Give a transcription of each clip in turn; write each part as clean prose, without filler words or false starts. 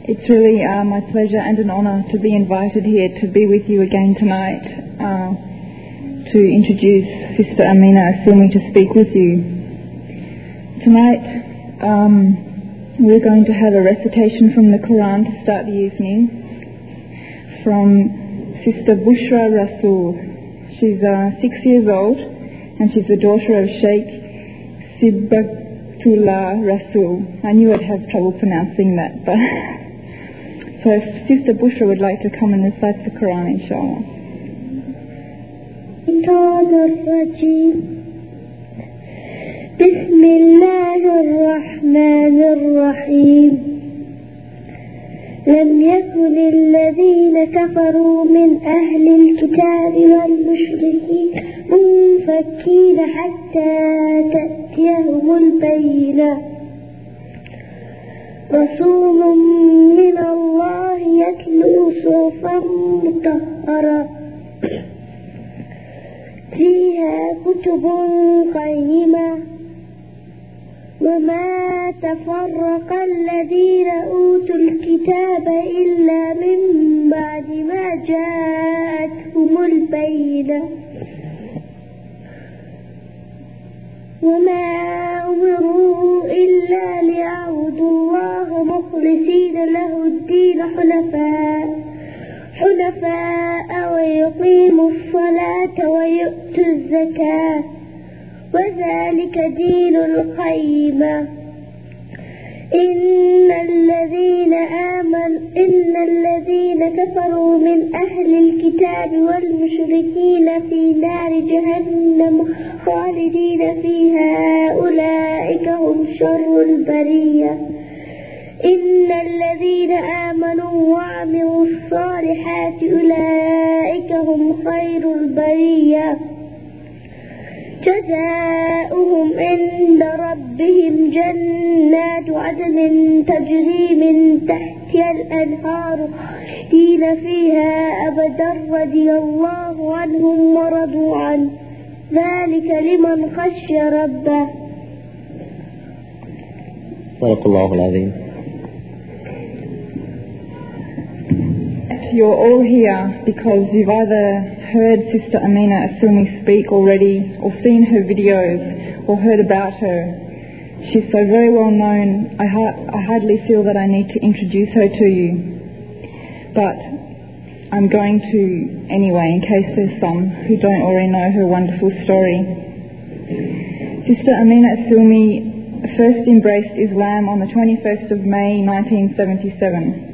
It's really my pleasure and an honour to be invited here to be with you again tonight to introduce Sister Amina Asilmi to speak with you. Tonight we're going to have a recitation from the Quran to start the evening from Sister Bushra Rasul. She's 6 years old and she's the daughter of Sheikh Sibatullah Rasul. I knew I'd have trouble pronouncing that, but so if Sister Bushra would like to come and recite the Quran, inshallah. بسم الله الرحمن الرحيم لم يكن الذين كفروا من أهل الكتاب والمشركين منفكين حتى تأتيهم البينة رسول من الله يتلو صحفا مطهرة فيها كتب قيمة وما تفرق الذين أوتوا الكتاب إلا من بعد ما جاءتهم البينة وما أمروا إلا ليعبدوا الله مخلصين له الدين حنفاء ويقيموا الصلاة ويؤتوا الزكاة وذلك دين القيمة إن الذين كفروا من أهل الكتاب والمشركين في نار جهنم خالدين فيها أولئك هم شر البرية إن الذين آمنوا وعملوا الصالحات أولئك هم خير البرية جزاؤهم عند ربهم جنات عدن تجري من تحتها الأنهار خالدين فيها أبدا رضي الله عنهم ورضوا عنه ذلك لمن خشي ربه. صدق الله العظيم. You're all here because you've either heard Sister Amina Asilmi speak already or seen her videos or heard about her. She's so very well known, I hardly feel that I need to introduce her to you. But I'm going to anyway, in case there's some who don't already know her wonderful story. Sister Amina Asilmi first embraced Islam on the 21st of May 1977.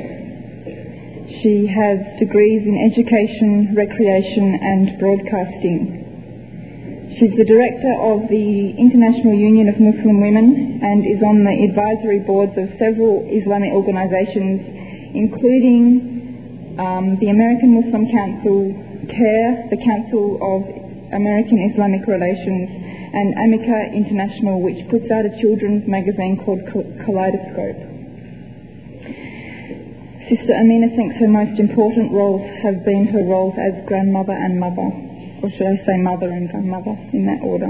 She has degrees in education, recreation and broadcasting. She's the director of the International Union of Muslim Women and is on the advisory boards of several Islamic organisations, including the American Muslim Council, CARE, the Council of American Islamic Relations, and Amica International, which puts out a children's magazine called Kaleidoscope. Sister Amina thinks her most important roles have been her roles as grandmother and mother, or should I say mother and grandmother in that order.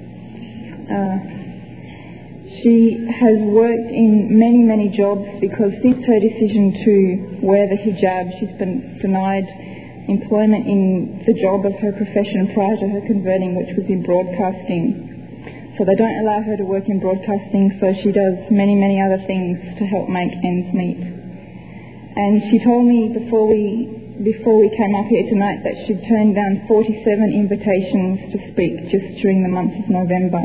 She has worked in many jobs because since her decision to wear the hijab, she's been denied employment in the job of her profession prior to her converting, which was in broadcasting. So they don't allow her to work in broadcasting, so she does many other things to help make ends meet. And she told me before we came up here tonight that she'd turned down 47 invitations to speak just during the month of November.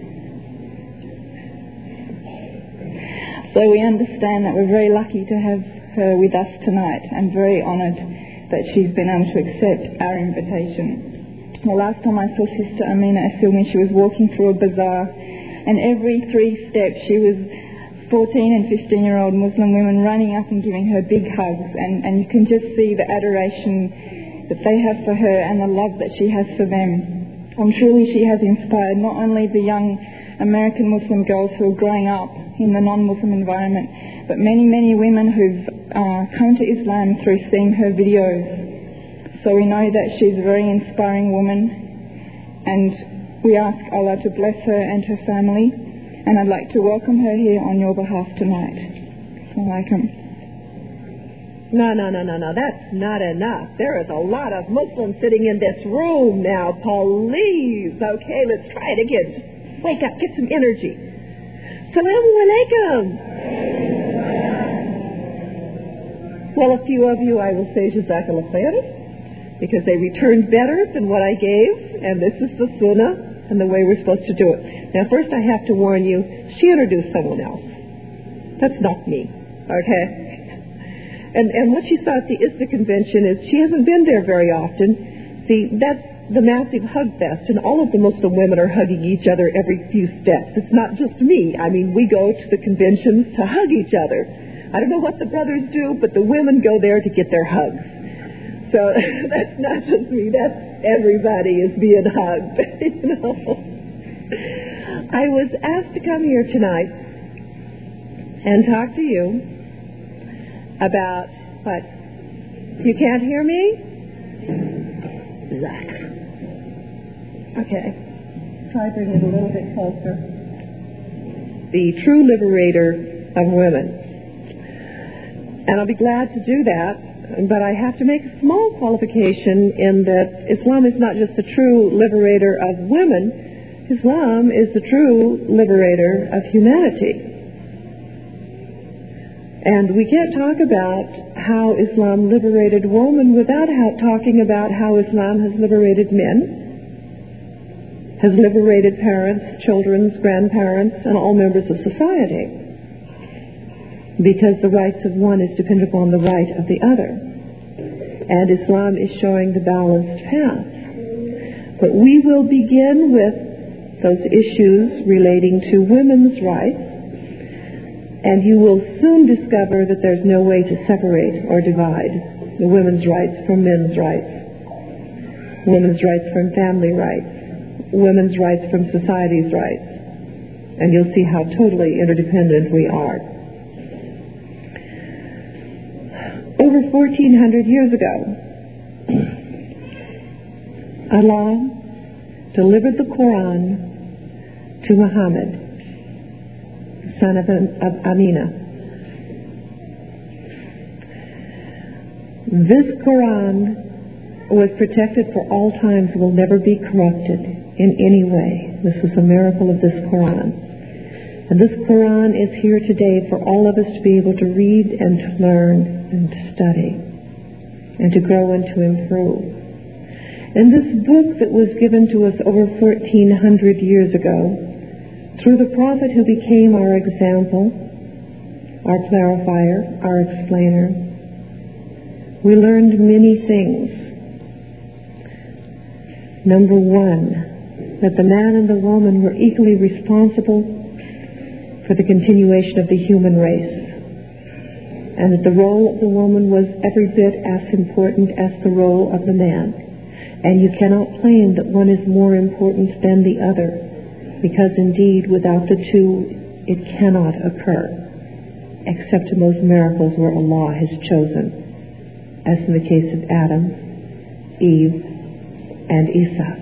So we understand that we're very lucky to have her with us tonight and very honoured that she's been able to accept our invitation. The last time I saw Sister Amina Asilmi, she was walking through a bazaar, and every 3 steps she was 14 and 15-year-old Muslim women running up and giving her big hugs, and you can just see the adoration that they have for her and the love that she has for them. And truly she has inspired not only the young American Muslim girls who are growing up in the non-Muslim environment, but many women who've come to Islam through seeing her videos. So we know that she's a very inspiring woman, and we ask Allah to bless her and her family. And I'd like to welcome her here on your behalf tonight. Assalamu alaikum. No, that's not enough. There is a lot of Muslims sitting in this room now. Please. Okay, let's try it again. Just wake up, get some energy. Assalamu alaikum. Well, a few of you, I will say Jazakallah khair, because they returned better than what I gave, and this is the sunnah and the way we're supposed to do it. Now, first I have to warn you, she introduced someone else. That's not me, okay? And what she saw at the ISTA convention is she hasn't been there very often. See, that's the massive hug fest, and all of the Muslim women are hugging each other every few steps. It's not just me. I mean, we go to the conventions to hug each other. I don't know what the brothers do, but the women go there to get their hugs. So that's not just me. That's everybody is being hugged. You know? I was asked to come here tonight and talk to you about what? You can't hear me? Zach. Okay. Try to bring it a little bit closer. The true liberator of women. And I'll be glad to do that, but I have to make a small qualification in that Islam is not just the true liberator of women. Islam is the true liberator of humanity. And we can't talk about how Islam liberated women without talking about how Islam has liberated men, has liberated parents, children, grandparents, and all members of society. Because the rights of one is dependent upon the right of the other. And Islam is showing the balanced path. But we will begin with those issues relating to women's rights, and you will soon discover that there's no way to separate or divide the women's rights from men's rights, women's rights from family rights, women's rights from society's rights. And you'll see how totally interdependent we are. Over 1,400 years ago, Allah delivered the Quran to Muhammad, son of Amina. This Quran was protected for all times, will never be corrupted in any way. This is the miracle of this Quran. And this Quran is here today for all of us to be able to read and to learn and to study and to grow and to improve. And this book that was given to us over 1,400 years ago, through the Prophet who became our example, our clarifier, our explainer, we learned many things. Number one, that the man and the woman were equally responsible for the continuation of the human race, and that the role of the woman was every bit as important as the role of the man. And you cannot claim that one is more important than the other, because indeed without the two it cannot occur, except in those miracles where Allah has chosen, as in the case of Adam, Eve, and Isa.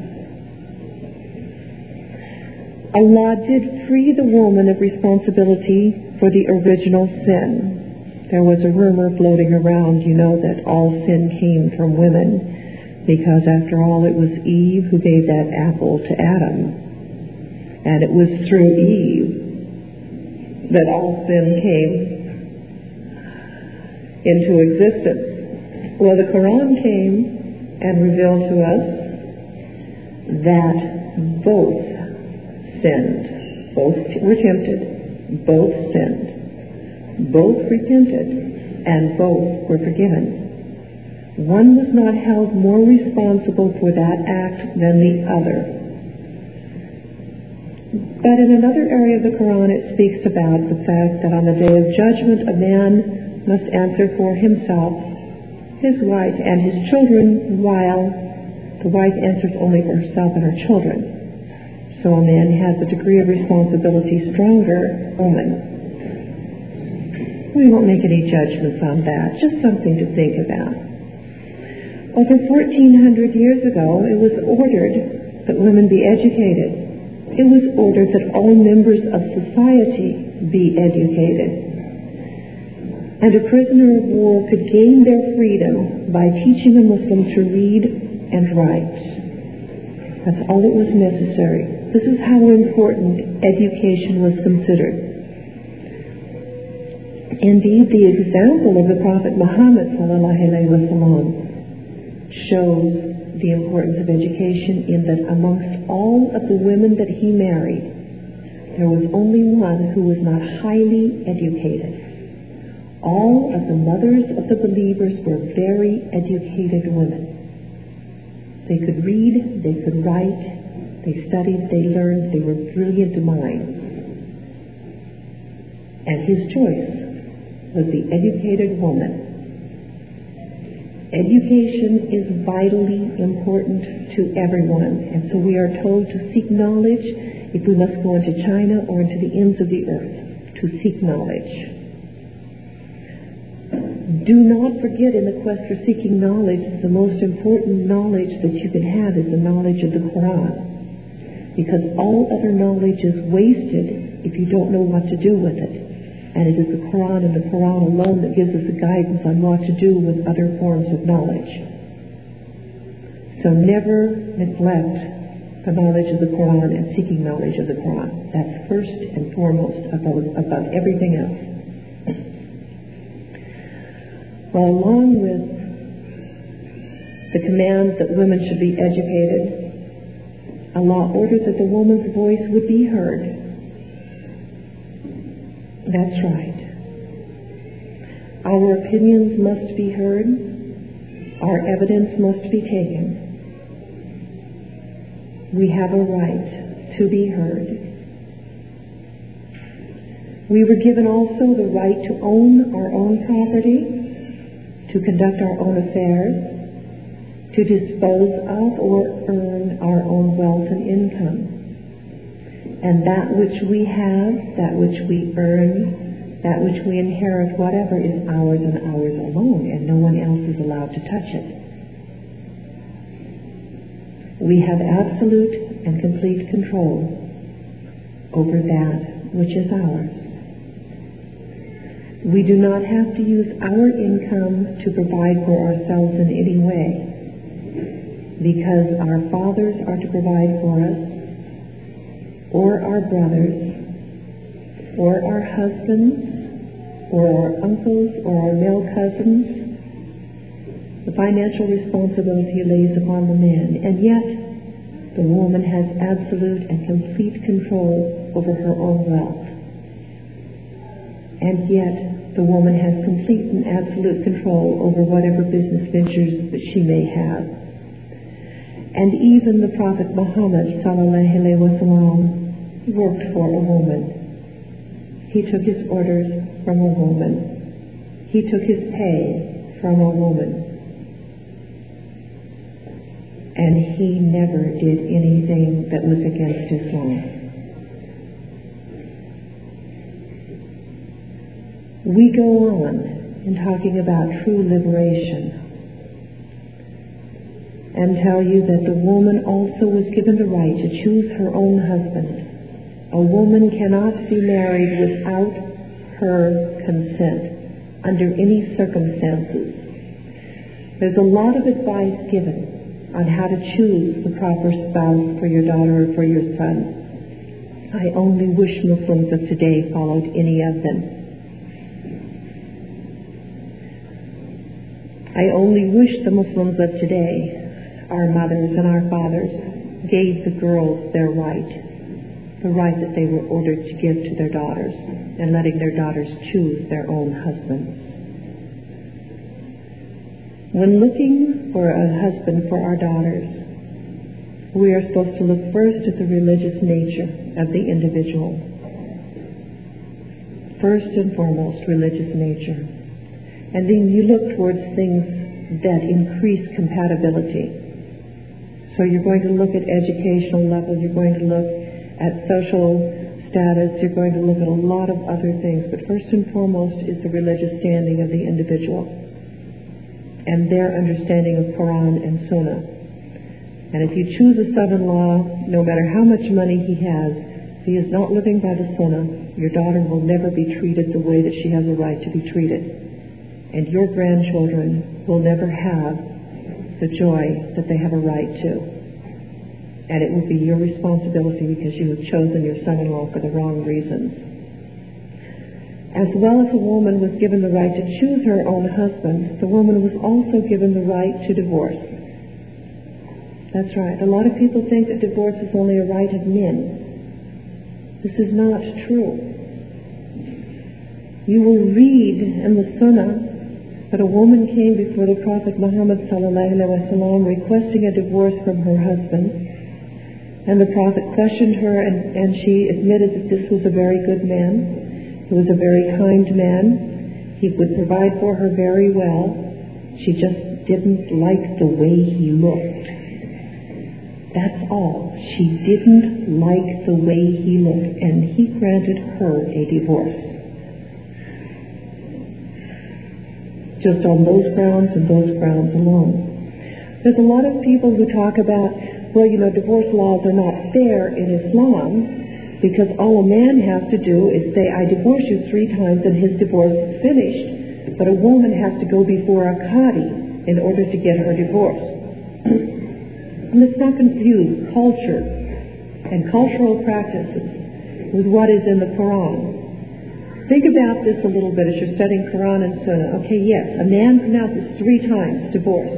Allah did free the woman of responsibility for the original sin. There was a rumor floating around, you know, that all sin came from women, because after all it was Eve who gave that apple to Adam. And it was through Eve that all sin came into existence. Well, the Quran came and revealed to us that both sinned, both were tempted, both sinned, both repented, and both were forgiven. One was not held more responsible for that act than the other. But in another area of the Quran it speaks about the fact that on the day of judgment a man must answer for himself, his wife, and his children, while the wife answers only for herself and her children. So a man has a degree of responsibility stronger than woman. We won't make any judgments on that, just something to think about. Over 1,400 years ago, it was ordered that women be educated. It was ordered that all members of society be educated. And a prisoner of war could gain their freedom by teaching a Muslim to read and write. That's all that was necessary. This is how important education was considered. Indeed, the example of the Prophet Muhammad ﷺ shows the importance of education in that amongst all of the women that he married, there was only one who was not highly educated. All of the mothers of the believers were very educated women. They could read, they could write, they studied, they learned, they were brilliant minds. And his choice was the educated woman. Education is vitally important to everyone, and so we are told to seek knowledge if we must go into China or into the ends of the earth, to seek knowledge. Do not forget, in the quest for seeking knowledge, the most important knowledge that you can have is the knowledge of the Quran. Because all other knowledge is wasted if you don't know what to do with it. And it is the Quran and the Quran alone that gives us the guidance on what to do with other forms of knowledge. So never neglect the knowledge of the Quran and seeking knowledge of the Quran. That's first and foremost above everything else. Well, along with the command that women should be educated, Allah ordered that the woman's voice would be heard. That's right. Our opinions must be heard. Our evidence must be taken. We have a right to be heard. We were given also the right to own our own property, to conduct our own affairs, to dispose of or earn our own wealth and income. And that which we have, that which we earn, that which we inherit, whatever, is ours and ours alone, and no one else is allowed to touch it. We have absolute and complete control over that which is ours. We do not have to use our income to provide for ourselves in any way, because our fathers are to provide for us, or our brothers, or our husbands, or our uncles, or our male cousins. The financial responsibility lays upon the man, and yet the woman has absolute and complete control over her own wealth. And yet, the woman has complete and absolute control over whatever business ventures that she may have. And even the Prophet Muhammad ﷺ worked for a woman. He took his orders from a woman. He took his pay from a woman. And he never did anything that was against Islam. We go on in talking about true liberation and tell you that the woman also was given the right to choose her own husband. A woman cannot be married without her consent under any circumstances. There's a lot of advice given on how to choose the proper spouse for your daughter or for your son. I only wish Muslims of today followed any of them. I only wish the Muslims of today, our mothers and our fathers, gave the girls their right, the right that they were ordered to give to their daughters, and letting their daughters choose their own husbands. When looking for a husband for our daughters, we are supposed to look first at the religious nature of the individual. First and foremost, religious nature. And then you look towards things that increase compatibility. So you're going to look at educational level, you're going to look at social status, you're going to look at a lot of other things. But first and foremost is the religious standing of the individual and their understanding of Quran and Sunnah. And if you choose a son-in-law, no matter how much money he has, if he is not living by the Sunnah, your daughter will never be treated the way that she has a right to be treated. and your grandchildren will never have the joy that they have a right to. And it will be your responsibility because you have chosen your son-in-law for the wrong reasons. As well as a woman was given the right to choose her own husband, the woman was also given the right to divorce. That's right. A lot of people think that divorce is only a right of men. This is not true. You will read in the Sunnah that a woman came before the Prophet Muhammad ﷺ requesting a divorce from her husband. And the Prophet questioned her, and she admitted that this was a very good man. He was a very kind man. He would provide for her very well. She just didn't like the way he looked. That's all. She didn't like the way he looked, and he granted her a divorce. Just on those grounds and those grounds alone. There's a lot of people who talk about, well, divorce laws are not fair in Islam because all a man has to do is say, I divorce you 3 times and his divorce is finished. But a woman has to go before a qadi in order to get her divorce. And let's not confuse culture and cultural practices with what is in the Quran. Think about this a little bit as you're studying Quran and Sunnah. Okay, yes, a man pronounces 3 times divorce.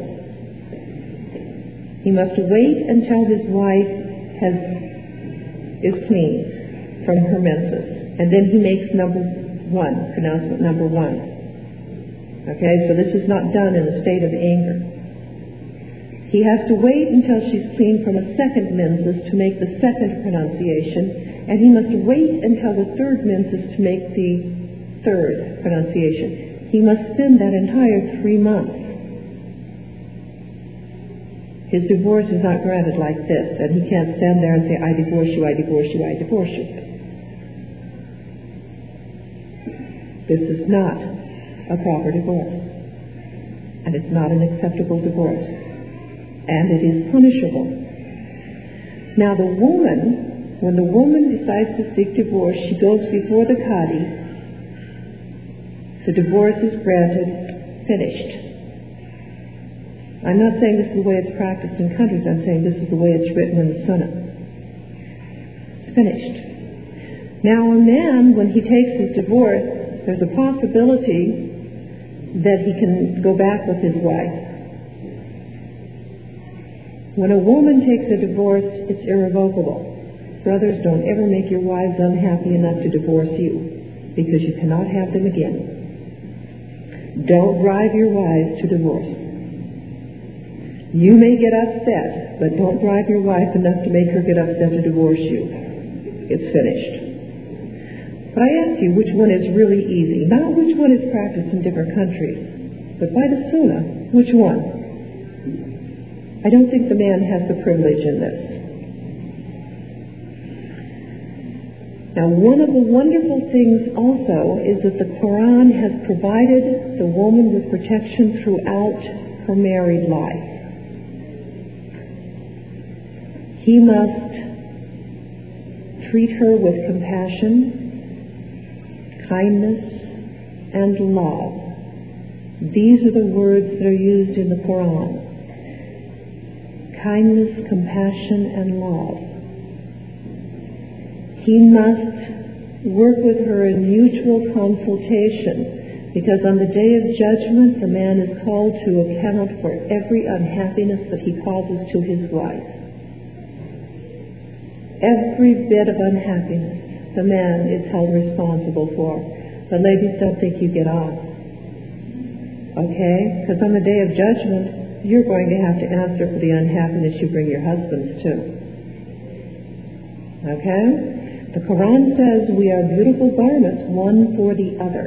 He must wait until his wife is clean from her menses. And then he makes pronouncement number 1. Okay, so this is not done in a state of anger. He has to wait until she's clean from a second menses to make the second pronunciation, and he must wait until the third menses to make the third pronunciation. He must spend that entire 3 months. His divorce is not granted like this, and he can't stand there and say, I divorce you, I divorce you, I divorce you. This is not a proper divorce, and it's not an acceptable divorce, and it is punishable. Now the woman, when the woman decides to seek divorce, she goes before the qadi. The divorce is granted, finished. I'm not saying this is the way it's practiced in countries. I'm saying this is the way it's written in the Sunnah. It's finished. Now a man, when he takes his divorce, there's a possibility that he can go back with his wife. When a woman takes a divorce, it's irrevocable. Brothers, don't ever make your wives unhappy enough to divorce you, because you cannot have them again. Don't drive your wives to divorce. You may get upset, but don't drive your wife enough to make her get upset to divorce you. It's finished. But I ask you, which one is really easy? Not which one is practiced in different countries, but by the Sunnah, which one? I don't think the man has the privilege in this. Now, one of the wonderful things also is that the Quran has provided the woman with protection throughout her married life. He must treat her with compassion, kindness, and love. These are the words that are used in the Quran. Kindness, compassion, and love. He must work with her in mutual consultation, because on the day of judgment, the man is called to account for every unhappiness that he causes to his wife. Every bit of unhappiness the man is held responsible for. But ladies, don't think you get off. Okay? Because on the day of judgment, you're going to have to answer for the unhappiness you bring your husbands to. Okay? The Quran says we are beautiful garments, one for the other.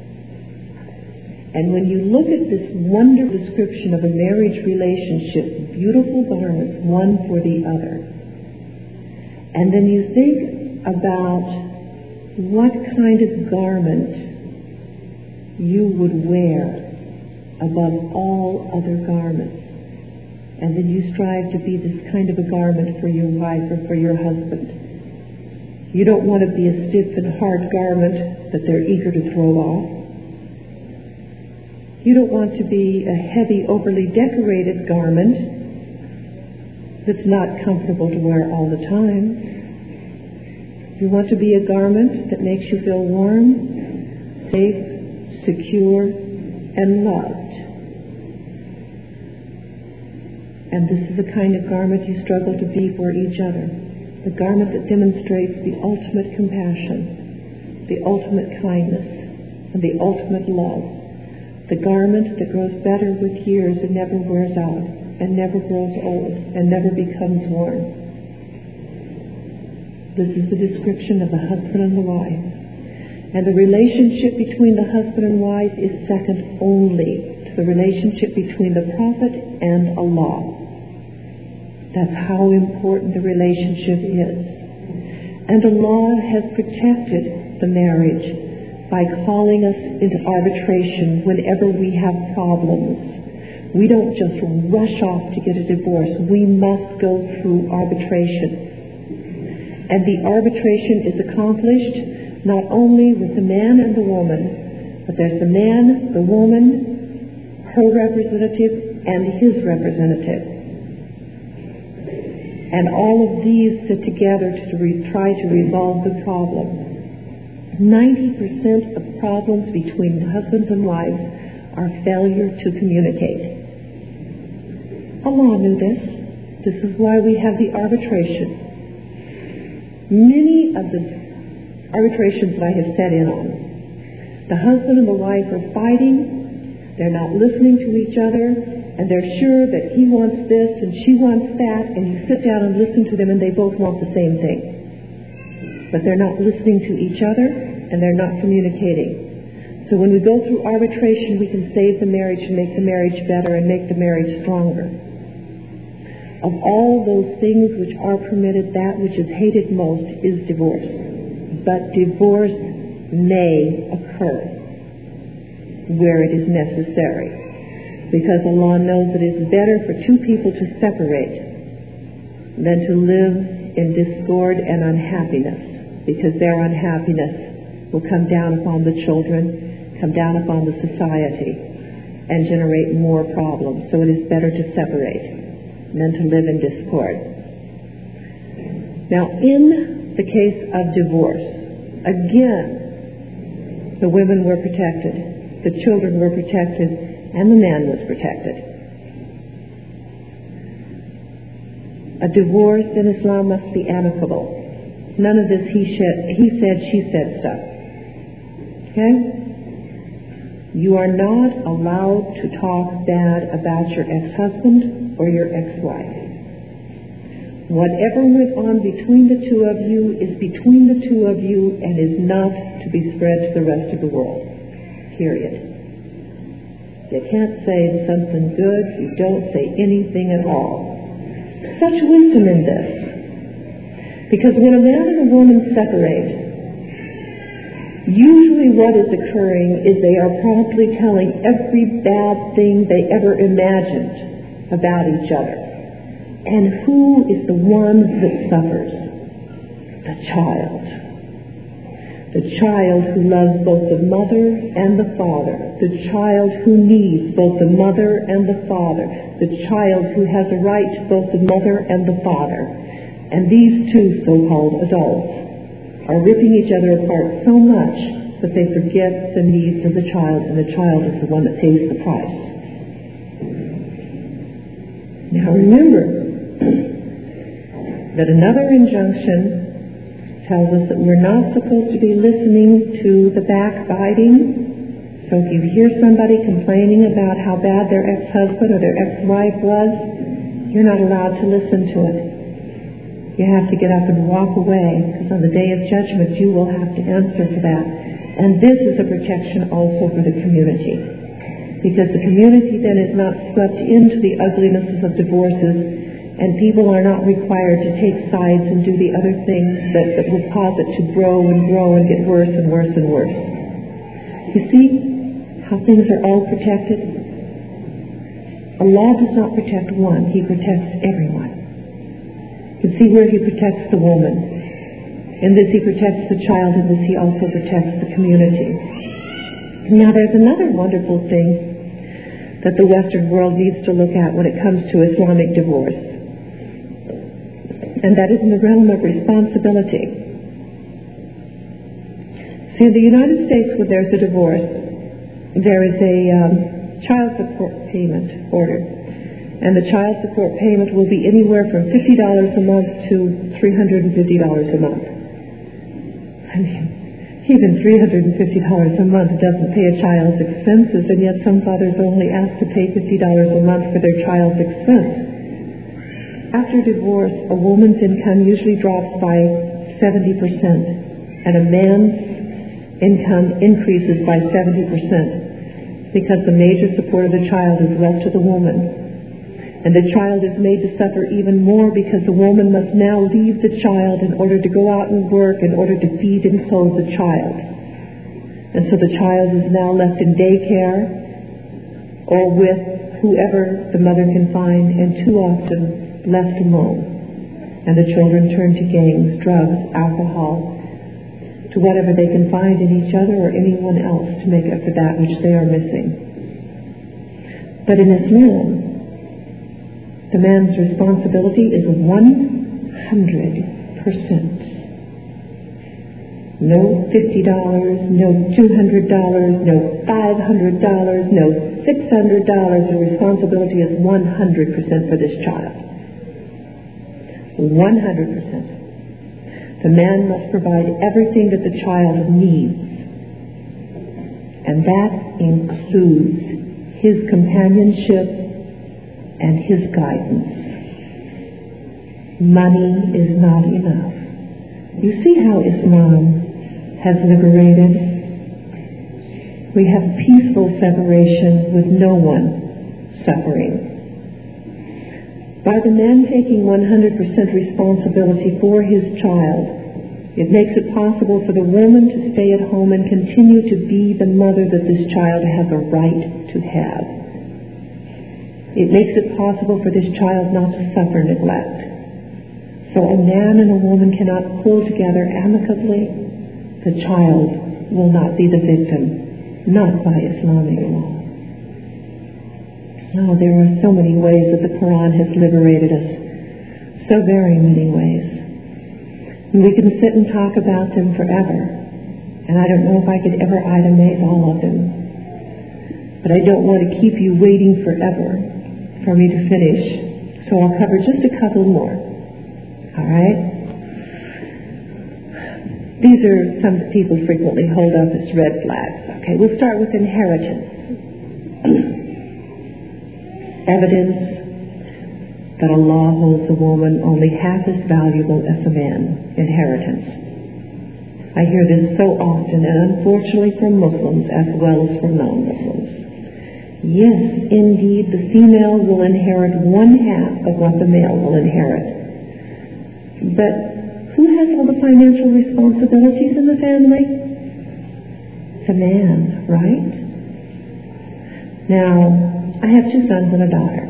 And when you look at this wonderful description of a marriage relationship, beautiful garments, one for the other, and then you think about what kind of garment you would wear above all other garments, and then you strive to be this kind of a garment for your wife or for your husband. You don't want to be a stiff and hard garment that they're eager to throw off. You don't want to be a heavy, overly decorated garment that's not comfortable to wear all the time. You want to be a garment that makes you feel warm, safe, secure, and loved. And this is the kind of garment you struggle to be for each other. The garment that demonstrates the ultimate compassion, the ultimate kindness, and the ultimate love. The garment that grows better with years and never wears out, and never grows old, and never becomes worn. This is the description of the husband and the wife. And the relationship between the husband and wife is second only to the relationship between the prophet and Allah. That's how important the relationship is. And Allah has protected the marriage by calling us into arbitration whenever we have problems. We don't just rush off to get a divorce. We must go through arbitration. And the arbitration is accomplished not only with the man and the woman, but there's the man, the woman, her representative, and his representative. And all of these sit together to try to resolve the problem. 90% of problems between husbands and wives are failure to communicate. Allah knew this. This is why we have the arbitration. Many of the arbitrations that I have sat in on, the husband and the wife are fighting, they're not listening to each other, and they're sure that he wants this and she wants that, and you sit down and listen to them and they both want the same thing. But they're not listening to each other and they're not communicating. So when we go through arbitration, we can save the marriage and make the marriage better and make the marriage stronger. Of all those things which are permitted, that which is hated most is divorce. But divorce may occur where it is necessary, because Allah knows that it is better for two people to separate than to live in discord and unhappiness, because their unhappiness will come down upon the children, come down upon the society, and generate more problems. So it is better to separate than to live in discord. Now, in the case of divorce, again, the women were protected, the children were protected, and the man was protected. A divorce in Islam must be amicable. None of this he said, she said stuff. Okay? You are not allowed to talk bad about your ex-husband or your ex-wife. Whatever went on between the two of you is between the two of you and is not to be spread to the rest of the world. Period. You can't say something good, you don't say anything at all. Such wisdom in this. Because when a man and a woman separate, usually what is occurring is they are promptly telling every bad thing they ever imagined about each other. And who is the one that suffers? The child. The child who loves both the mother and the father. The child who needs both the mother and the father. The child who has a right to both the mother and the father. And these two so-called adults are ripping each other apart so much that they forget the needs of the child, and the child is the one that pays the price. Now remember that another injunction tells us that we're not supposed to be listening to the backbiting. So if you hear somebody complaining about how bad their ex-husband or their ex-wife was, you're not allowed to listen to it. You have to get up and walk away, because on the day of judgment you will have to answer for that. And this is a protection also for the community, because the community then is not swept into the uglinesses of divorces, and people are not required to take sides and do the other things that will cause it to grow and grow and get worse and worse and worse. You see how things are all protected? Allah does not protect one, He protects everyone. You can see where He protects the woman. In this He protects the child, in this He also protects the community. Now there's another wonderful thing that the Western world needs to look at when it comes to Islamic divorce. And that is in the realm of responsibility. See, in the United States, when there's a divorce, there is a child support payment order. And the child support payment will be anywhere from $50 a month to $350 a month. I mean, even $350 a month doesn't pay a child's expenses, and yet some fathers only ask to pay $50 a month for their child's expense. After divorce, a woman's income usually drops by 70%, and a man's income increases by 70%, because the major support of the child is left to the woman. And the child is made to suffer even more because the woman must now leave the child in order to go out and work, in order to feed and clothe the child. And so the child is now left in daycare or with whoever the mother can find, and too often left alone. And the children turn to gangs, drugs, alcohol, to whatever they can find in each other or anyone else to make up for that which they are missing. But in Islam, the man's responsibility is 100%. No $50, no $200, no $500, no $600. The responsibility is 100% for this child. 100%. The man must provide everything that the child needs. And that includes his companionship and his guidance. Money is not enough. You see how Islam has liberated? We have peaceful separation with no one suffering. By the man taking 100% responsibility for his child, it makes it possible for the woman to stay at home and continue to be the mother that this child has a right to have. It makes it possible for this child not to suffer neglect. So a man and a woman cannot pull together amicably. The child will not be the victim, not by Islamic law. Oh, there are so many ways that the Quran has liberated us. So very many ways. And we can sit and talk about them forever. And I don't know if I could ever itemize all of them. But I don't want to keep you waiting forever for me to finish. So I'll cover just a couple more. All right? These are some that people frequently hold up as red flags. Okay, we'll start with inheritance. Evidence that Allah holds a woman only half as valuable as a man. Inheritance. I hear this so often, and unfortunately from Muslims as well as from non-Muslims. Yes, indeed, the female will inherit 1/2 of what the male will inherit. But who has all the financial responsibilities in the family? The man, right? Now, I have 2 sons and a daughter.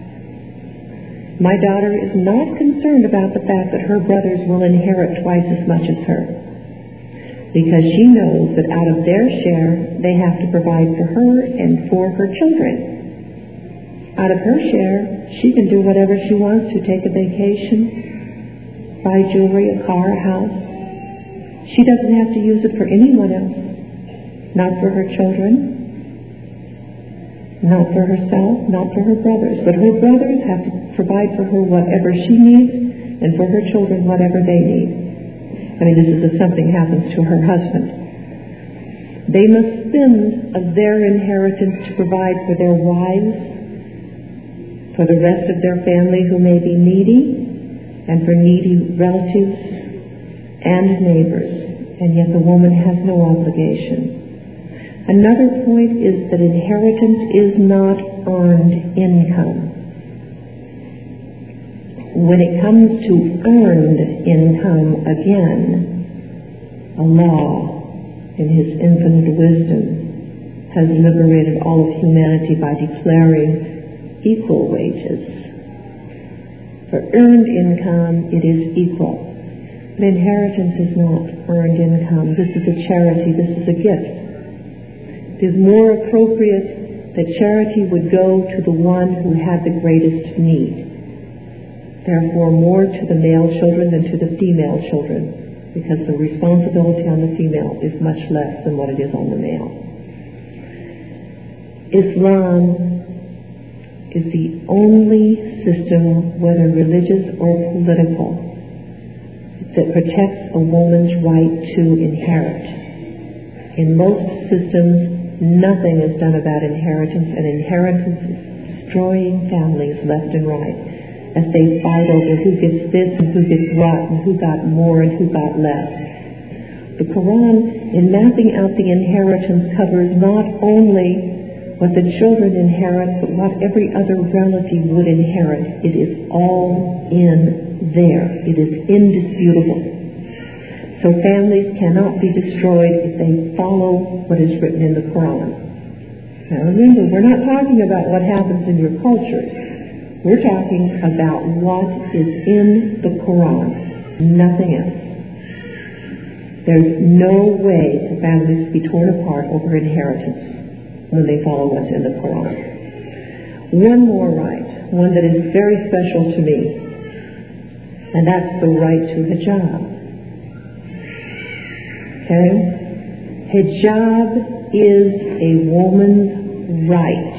My daughter is not concerned about the fact that her brothers will inherit twice as much as her, because she knows that out of their share, they have to provide for her and for her children. Out of her share, she can do whatever she wants to, take a vacation, buy jewelry, a car, a house. She doesn't have to use it for anyone else. Not for her children, not for herself, not for her brothers. But her brothers have to provide for her whatever she needs, and for her children whatever they need. I mean, this is if something happens to her husband. They must spend of their inheritance to provide for their wives, for the rest of their family who may be needy, and for needy relatives and neighbors. And yet the woman has no obligation. Another point is that inheritance is not earned income. When it comes to earned income, again, Allah, in His infinite wisdom, has liberated all of humanity by declaring equal wages. For earned income, it is equal. But inheritance is not earned income. This is a charity. This is a gift. It is more appropriate that charity would go to the one who had the greatest need. Therefore, more to the male children than to the female children, because the responsibility on the female is much less than what it is on the male. Islam is the only system, whether religious or political, that protects a woman's right to inherit. In most systems, nothing is done about inheritance, and inheritance is destroying families left and right as they fight over who gets this and who gets what and who got more and who got less. The Quran, in mapping out the inheritance, covers not only what the children inherit, but what every other relative would inherit. It is all in there. It is indisputable. So families cannot be destroyed if they follow what is written in the Quran. Now remember, we're not talking about what happens in your cultures. We're talking about what is in the Quran, nothing else. There's no way for families to be torn apart over inheritance when they follow what's in the Quran. One more right, one that is very special to me, and that's the right to hijab. Okay? Hijab is a woman's right.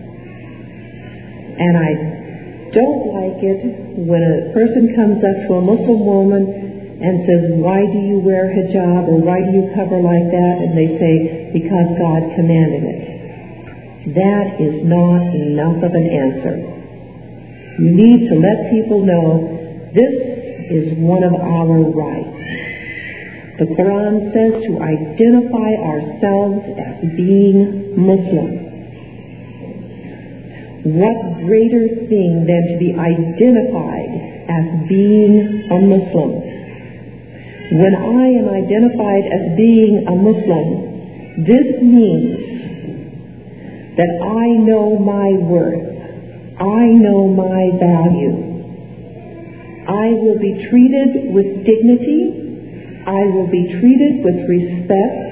And I don't like it when a person comes up to a Muslim woman and says, why do you wear hijab, or why do you cover like that? And they say, because God commanded it. That is not enough of an answer. You need to let people know this is one of our rights. The Quran says to identify ourselves as being Muslim. What greater thing than to be identified as being a Muslim? When I am identified as being a Muslim, this means that I know my worth, I know my value. I will be treated with dignity, I will be treated with respect,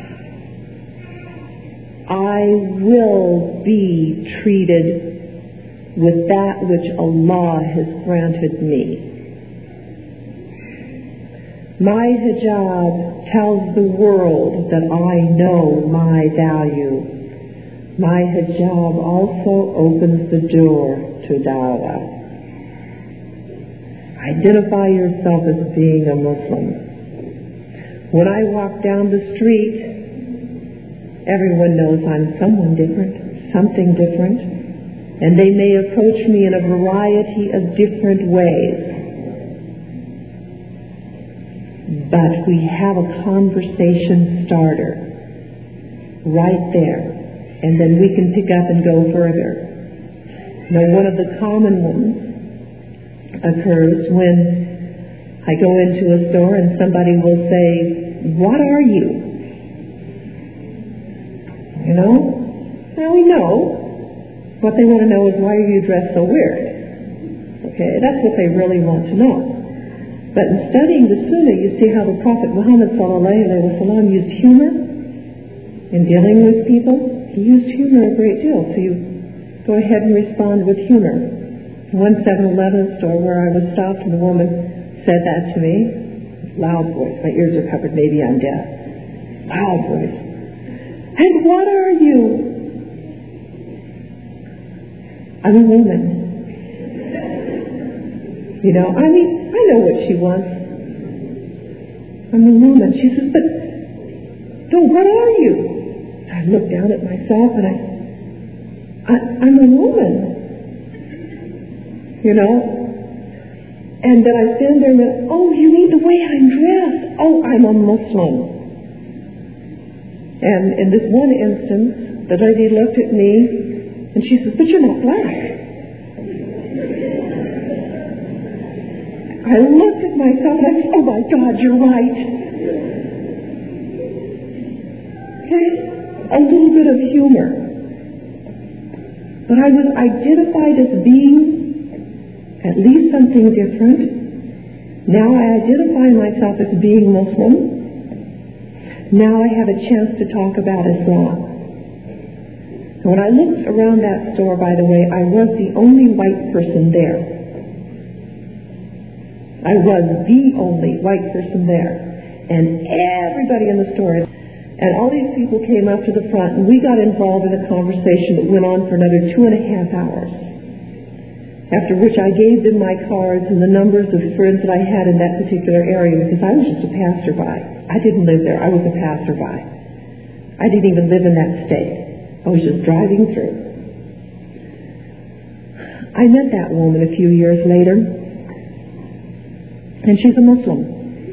I will be treated with that which Allah has granted me. My hijab tells the world that I know my value. My hijab also opens the door to da'wah. Identify yourself as being a Muslim. When I walk down the street, everyone knows I'm someone different, something different, and they may approach me in a variety of different ways. But we have a conversation starter right there. And then we can pick up and go further. Now, one of the common ones occurs when I go into a store and somebody will say, what are you? You know? Now we know. What they want to know is, why are you dressed so weird? Okay, that's what they really want to know. But in studying the Sunnah, you see how the Prophet Muhammad ﷺ used humor in dealing with people. He used humor a great deal, so you go ahead and respond with humor. One 7-Eleven store where I was stopped, and the woman said that to me. Loud voice. My ears are covered. Maybe I'm deaf. Loud voice. And what are you? I'm a woman. You know, I mean, I know what she wants. I'm a woman. She says, but, no, what are you? I look down at myself and I'm a woman, you know. And then I stand there and, oh, you mean the way I'm dressed? Oh, I'm a Muslim. And in this one instance, the lady looked at me and she says, but you're not black. I looked at myself and I said, oh my God, you're right. Okay? A little bit of humor. But I was identified as being at least something different. Now I identify myself as being Muslim. Now I have a chance to talk about Islam. When I looked around that store, by the way, I was the only white person there. I was the only white person there. And everybody in the store, and all these people came up to the front, and we got involved in a conversation that went on for another 2.5 hours. After which I gave them my cards and the numbers of friends that I had in that particular area, because I was just a passerby. I didn't live there. I was a passerby. I didn't even live in that state. I was just driving through. I met that woman a few years later, and she's a Muslim.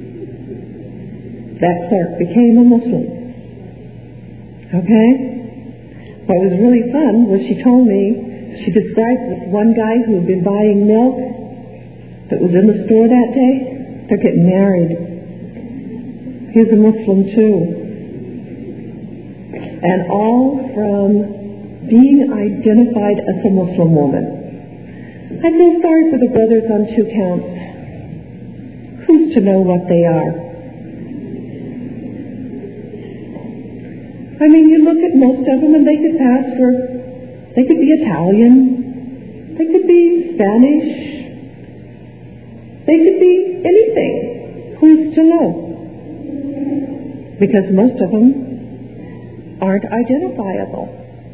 That clerk became a Muslim. Okay? What was really fun was she told me, she described this one guy who had been buying milk that was in the store that day. They're getting married. He's a Muslim too. And all from being identified as a Muslim woman. I feel sorry for the brothers on 2 counts. Who's to know what they are? I mean, you look at most of them and they could pass for, they could be Italian, they could be Spanish, they could be anything. Who's to know? Because most of them aren't identifiable.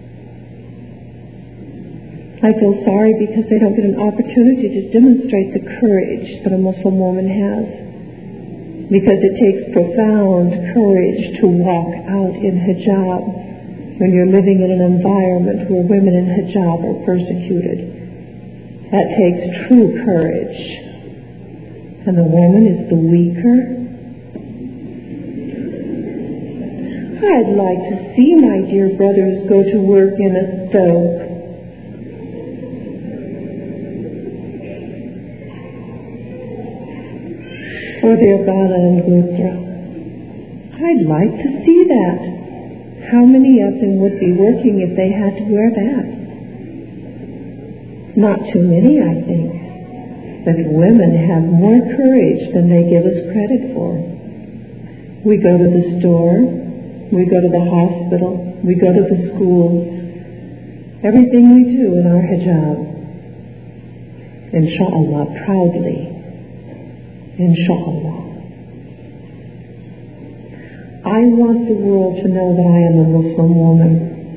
I feel sorry because they don't get an opportunity to demonstrate the courage that a Muslim woman has. Because it takes profound courage to walk out in hijab when you're living in an environment where women in hijab are persecuted. That takes true courage. And the woman is the weaker. I'd like to see my dear brothers go to work in a stoke. Or their Bala and Gutra. I'd like to see that. How many of them would be working if they had to wear that? Not too many, I think. But women have more courage than they give us credit for. We go to the store, we go to the hospital, we go to the school. Everything we do in our hijab. Insha'Allah, proudly. Insha'Allah. I want the world to know that I am a Muslim woman.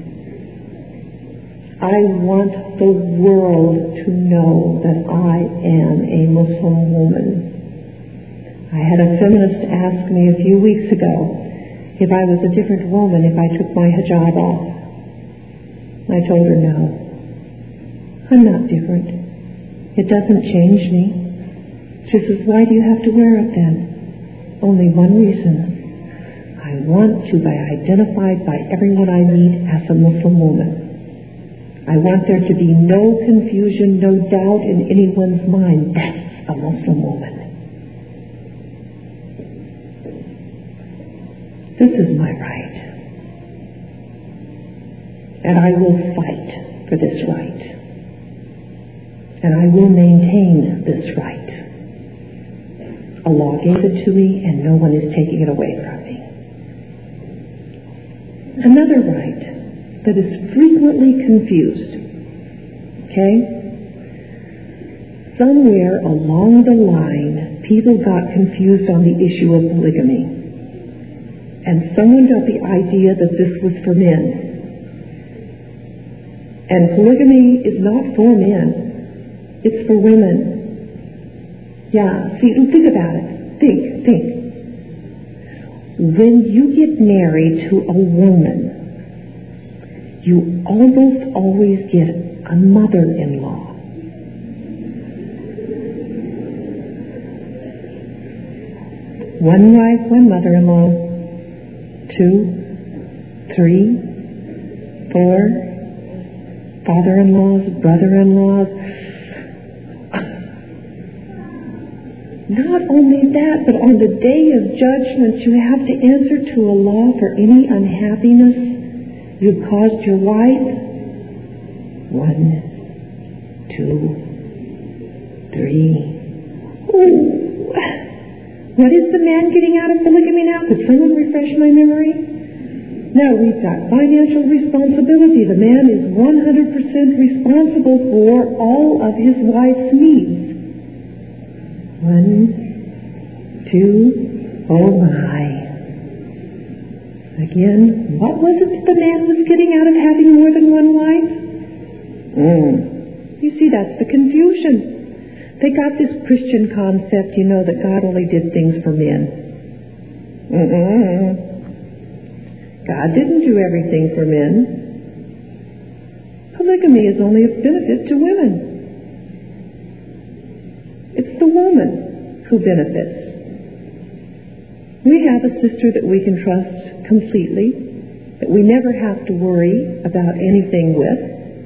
I want the world to know that I am a Muslim woman. I had a feminist ask me a few weeks ago if I was a different woman if I took my hijab off. I told her no. I'm not different. It doesn't change me. She says, why do you have to wear it then? Only one reason. I want to be identified by everyone I meet as a Muslim woman. I want there to be no confusion, no doubt in anyone's mind. That's a Muslim woman. This is my right. And I will fight for this right. And I will maintain this right. Allah gave it to me, and no one is taking it away from me. Another right that is frequently confused. Okay? Somewhere along the line, people got confused on the issue of polygamy. And someone got the idea that this was for men. And polygamy is not for men. It's for women. Yeah, see, think about it. Think. When you get married to a woman, you almost always get a mother-in-law. One wife, one mother-in-law. 2, 3, 4, father-in-laws, brother-in-laws. Not only that, but on the day of judgment, you have to answer to Allah for any unhappiness you've caused your wife. 1, 2, 3. Ooh. What is the man getting out of polygamy now? Could someone refresh my memory? Now we've got financial responsibility. The man is 100% responsible for all of his wife's needs. 1, 2, oh my. Again, what was it that the man was getting out of having more than one wife? You see, that's the confusion. They got this Christian concept, that God only did things for men. God didn't do everything for men. Polygamy is only a benefit to women. It's the woman who benefits. We have a sister that we can trust completely, that we never have to worry about anything with.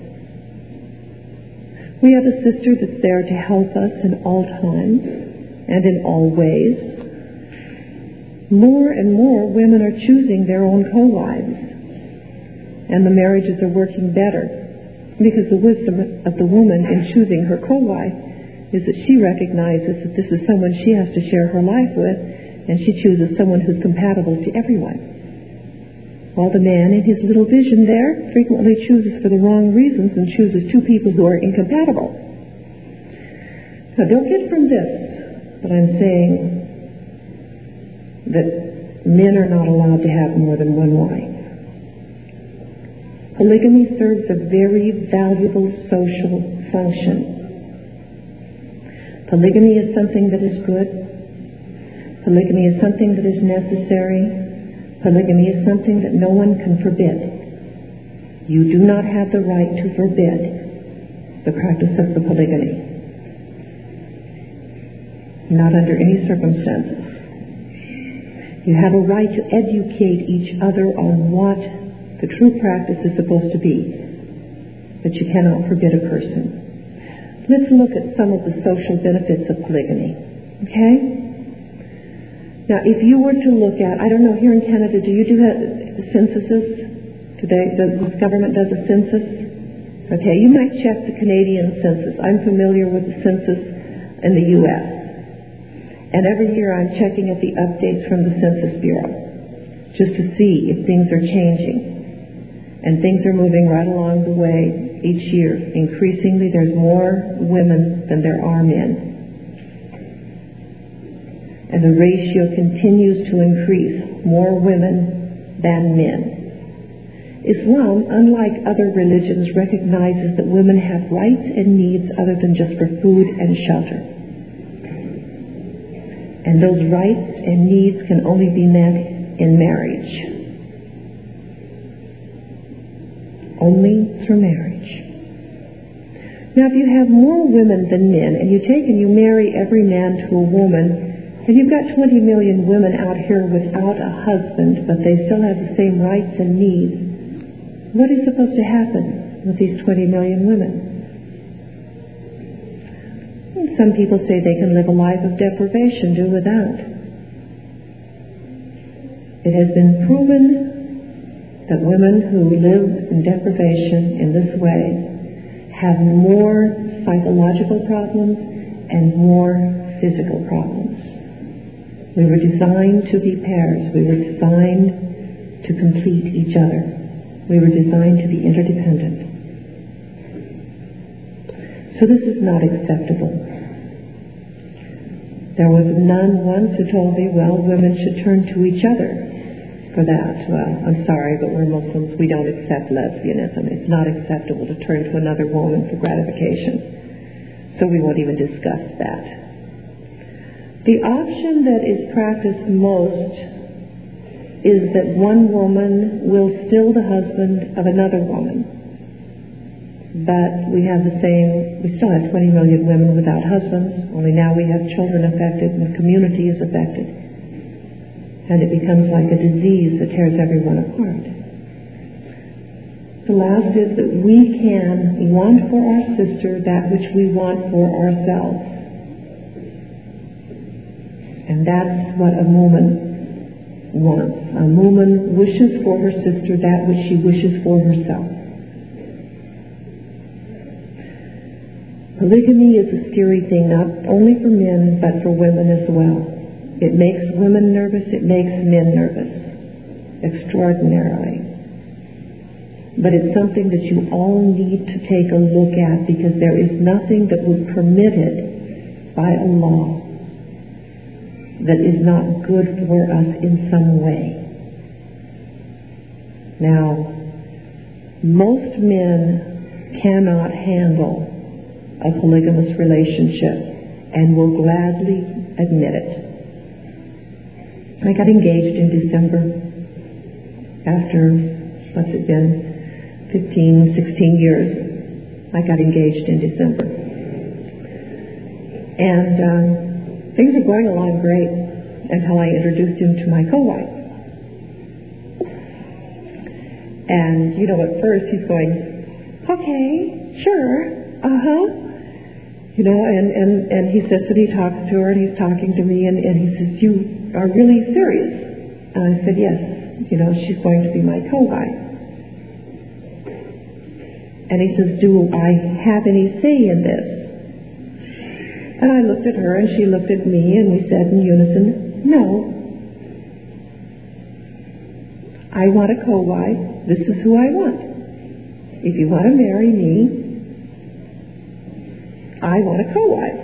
We have a sister that's there to help us in all times and in all ways. More and more women are choosing their own co-wives, and the marriages are working better because the wisdom of the woman in choosing her co-wife is that she recognizes that this is someone she has to share her life with, and she chooses someone who's compatible to everyone. While the man in his little vision there frequently chooses for the wrong reasons and chooses two people who are incompatible. Now don't get from this that I'm saying that men are not allowed to have more than one wife. Polygamy serves a very valuable social function. Polygamy is something that is good. Polygamy is something that is necessary. Polygamy is something that no one can forbid. You do not have the right to forbid the practice of the polygamy. Not under any circumstances. You have a right to educate each other on what the true practice is supposed to be, but you cannot forbid a person. Let's look at some of the social benefits of polygamy, okay? Now, if you were to look at, I don't know, here in Canada, do you do censuses? The government does a census? Okay, you might check the Canadian census. I'm familiar with the census in the U.S., and every year I'm checking at the updates from the Census Bureau just to see if things are changing. And things are moving right along the way each year. Increasingly, there's more women than there are men. And the ratio continues to increase. More women than men. Islam, unlike other religions, recognizes that women have rights and needs other than just for food and shelter. And those rights and needs can only be met in marriage. Only through marriage. Now, if you have more women than men, and you take and you marry every man to a woman, and you've got 20 million women out here without a husband, but they still have the same rights and needs, what is supposed to happen with these 20 million women? Some people say they can live a life of deprivation, do without. It has been proven that women who live in deprivation in this way have more psychological problems and more physical problems. We were designed to be pairs. We were designed to complete each other. We were designed to be interdependent. So this is not acceptable. There was a nun once who told me, well, women should turn to each other for that. Well, I'm sorry, but we're Muslims. We don't accept lesbianism. It's not acceptable to turn to another woman for gratification. So we won't even discuss that. The option that is practiced most is that one woman will steal the husband of another woman. But we still have 20 million women without husbands, only now we have children affected and the community is affected. And it becomes like a disease that tears everyone apart. The last is that we can want for our sister that which we want for ourselves. And that's what a woman wants. A woman wishes for her sister that which she wishes for herself. Polygamy is a scary thing, not only for men, but for women as well. It makes women nervous, it makes men nervous. extraordinarily. But it's something that you all need to take a look at, because there is nothing that was permitted by Allah that is not good for us in some way. Now, most men cannot handle a polygamous relationship and will gladly admit it. I got engaged in December after, what's it been, 15, 16 years. I got engaged in December. And things were going along great until I introduced him to my co-wife. And, you know, at first he's going, okay, sure, you know, and he sits and he talks to her and he's talking to me and he says, you are really serious? And I said, yes, you know, she's going to be my co-wife. And he says, do I have any say in this? And I looked at her and she looked at me and we said in unison, no. I want a co-wife. This is who I want. If you want to marry me, I want a co-wife.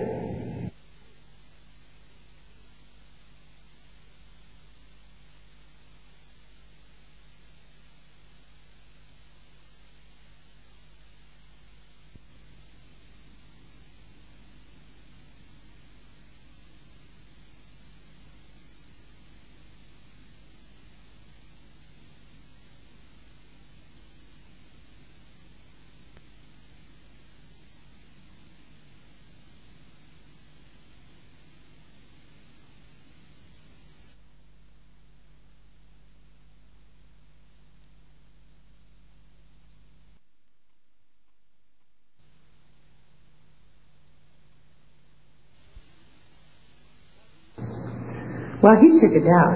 Well, he chickened out.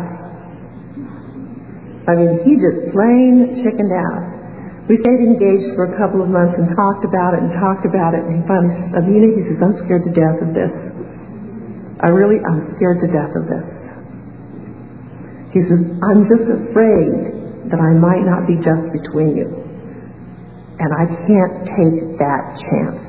I mean, he just plain chickened out. We stayed engaged for a couple of months and talked about it, and he finally said, Amina, he says, I'm scared to death of this. I'm scared to death of this. He says, I'm just afraid that I might not be just between you. And I can't take that chance.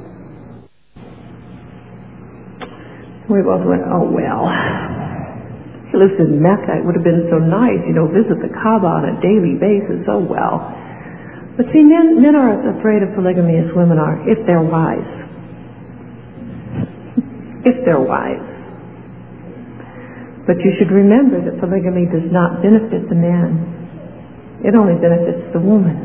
We both went, oh, well. He lives in Mecca. It would have been so nice, you know, visit the Kaaba on a daily basis. Oh, well. But see, men are as afraid of polygamy as women are, if they're wise. If they're wise. But you should remember that polygamy does not benefit the man. It only benefits the woman.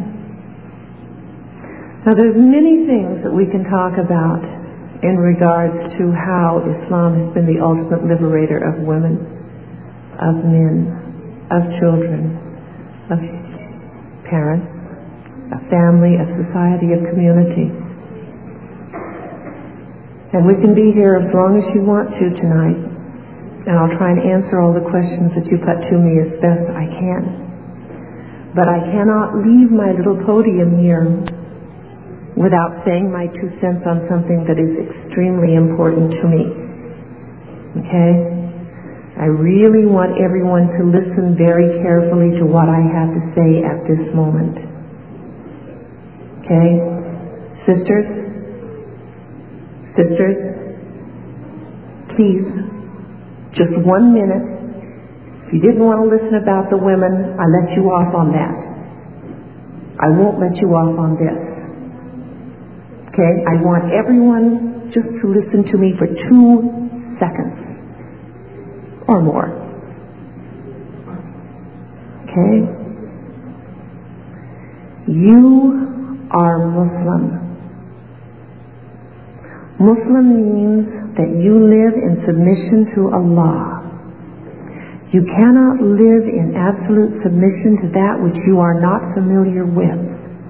Now, there's many things that we can talk about in regards to how Islam has been the ultimate liberator of women, of men, of children, of parents, of family, of society, of community. And we can be here as long as you want to tonight, and I'll try and answer all the questions that you put to me as best I can. But I cannot leave my little podium here without saying my 2 cents on something that is extremely important to me. Okay? I really want everyone to listen very carefully to what I have to say at this moment. Okay? Sisters, please, just 1 minute. If you didn't want to listen about the women, I let you off on that. I won't let you off on this. Okay? I want everyone just to listen to me for 2 seconds. Or more. Okay? You are Muslim. Muslim means that you live in submission to Allah. You cannot live in absolute submission to that which you are not familiar with.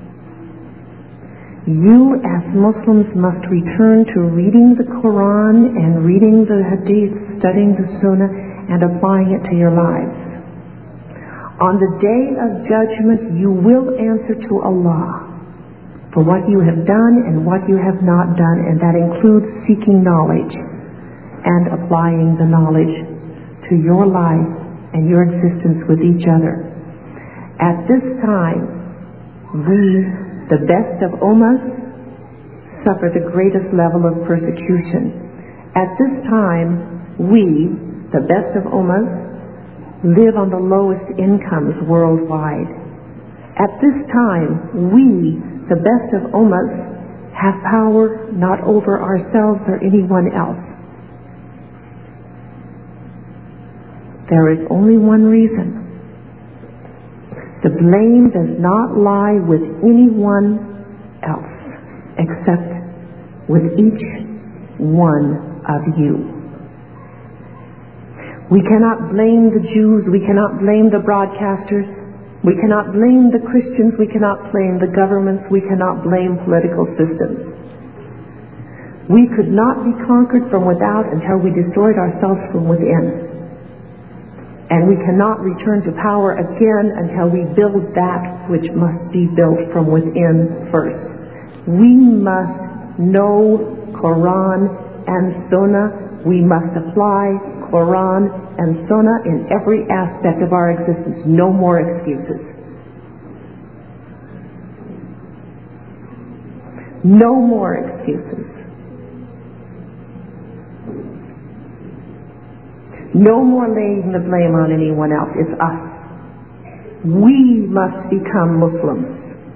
You as Muslims must return to reading the Quran and reading the Hadith, studying the Sunnah, and applying it to your lives. On the day of judgment, you will answer to Allah for what you have done and what you have not done, and that includes seeking knowledge and applying the knowledge to your life and your existence with each other. At this time, we, the best of Ummas, suffer the greatest level of persecution. At this time, we, the best of Ummas, live on the lowest incomes worldwide. At this time, we, the best of Ummas, have power not over ourselves or anyone else. There is only one reason. The blame does not lie with anyone else except with each one of you. We cannot blame the Jews, we cannot blame the broadcasters, we cannot blame the Christians, we cannot blame the governments, we cannot blame political systems. We could not be conquered from without until we destroyed ourselves from within. And we cannot return to power again until we build that which must be built from within first. We must know Quran and Sunnah. We must apply Quran and Sunnah in every aspect of our existence. No more excuses. No more excuses. No more laying the blame on anyone else. It's us. We must become Muslims.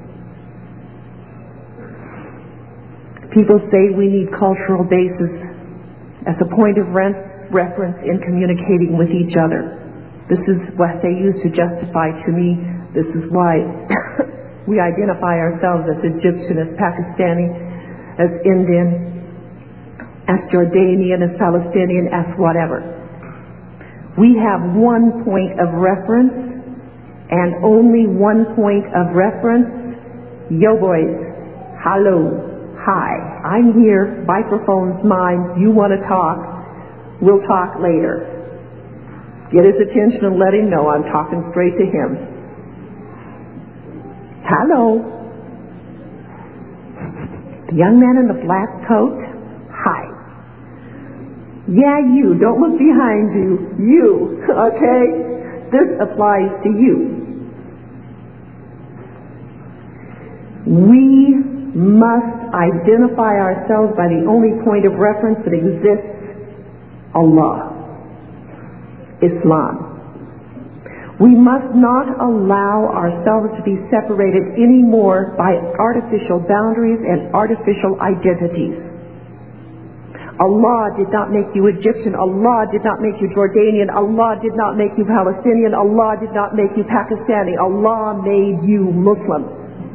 People say we need cultural basis as a point of reference in communicating with each other. This is what they use to justify to me. This is why we identify ourselves as Egyptian, as Pakistani, as Indian, as Jordanian, as Palestinian, as whatever. We have one point of reference and only one point of reference. Yo boys, hello, hi, I'm here, microphone's mine, you want to talk, we'll talk later. Get his attention and let him know I'm talking straight to him. Hello. The young man in the black coat, hi. Yeah, you. Don't look behind you. You. Okay? This applies to you. We must identify ourselves by the only point of reference that exists, Allah, Islam. We must not allow ourselves to be separated anymore by artificial boundaries and artificial identities. Allah did not make you Egyptian. Allah did not make you Jordanian. Allah did not make you Palestinian. Allah did not make you Pakistani. Allah made you Muslim.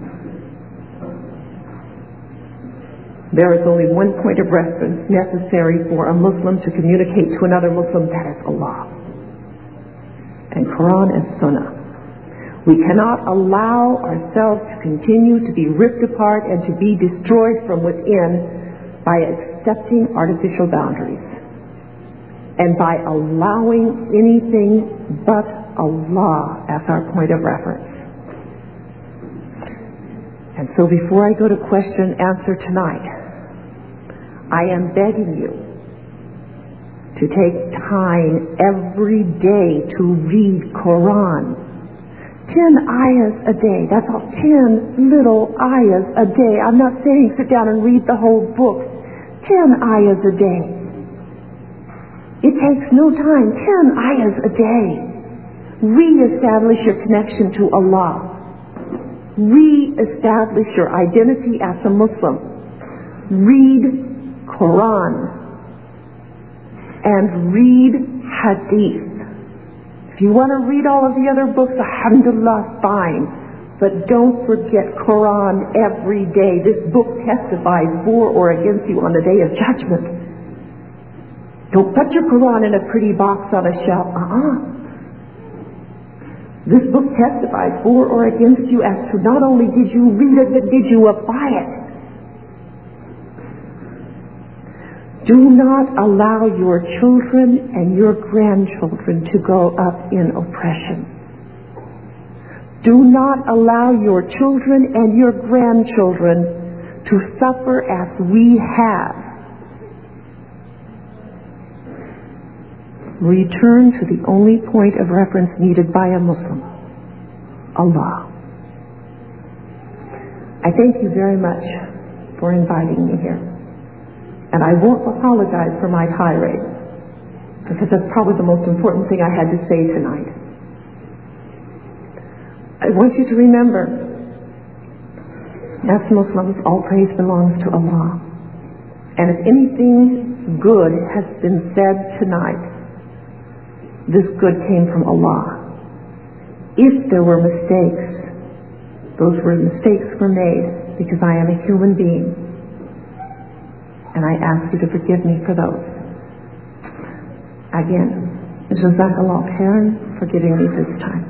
There is only one point of reference necessary for a Muslim to communicate to another Muslim. That is Allah. And Quran and Sunnah. We cannot allow ourselves to continue to be ripped apart and to be destroyed from within by accepting artificial boundaries and by allowing anything but Allah as our point of reference. And so before I go to question and answer tonight, I am begging you to take time every day to read Quran. 10 ayahs a day. That's all. 10 little ayahs a day. I'm not saying sit down and read the whole book. 10 ayahs a day. It takes no time. 10 ayahs a day. Re-establish your connection to Allah. Re-establish your identity as a Muslim. Read Quran and read Hadith. If you want to read all of the other books, alhamdulillah, fine. But don't forget Quran every day. This book testifies for or against you on the day of judgment. Don't put your Quran in a pretty box on a shelf. This book testifies for or against you as to not only did you read it, but did you apply it. Do not allow your children and your grandchildren to go up in oppression. Do not allow your children and your grandchildren to suffer as we have. Return to the only point of reference needed by a Muslim, Allah. I thank you very much for inviting me here. And I won't apologize for my tirade, because that's probably the most important thing I had to say tonight. I want you to remember, as Muslims, all praise belongs to Allah. And if anything good has been said tonight, this good came from Allah. If there were mistakes, those mistakes were made because I am a human being. And I ask you to forgive me for those. Again, Jazakallah khairan for giving me this time.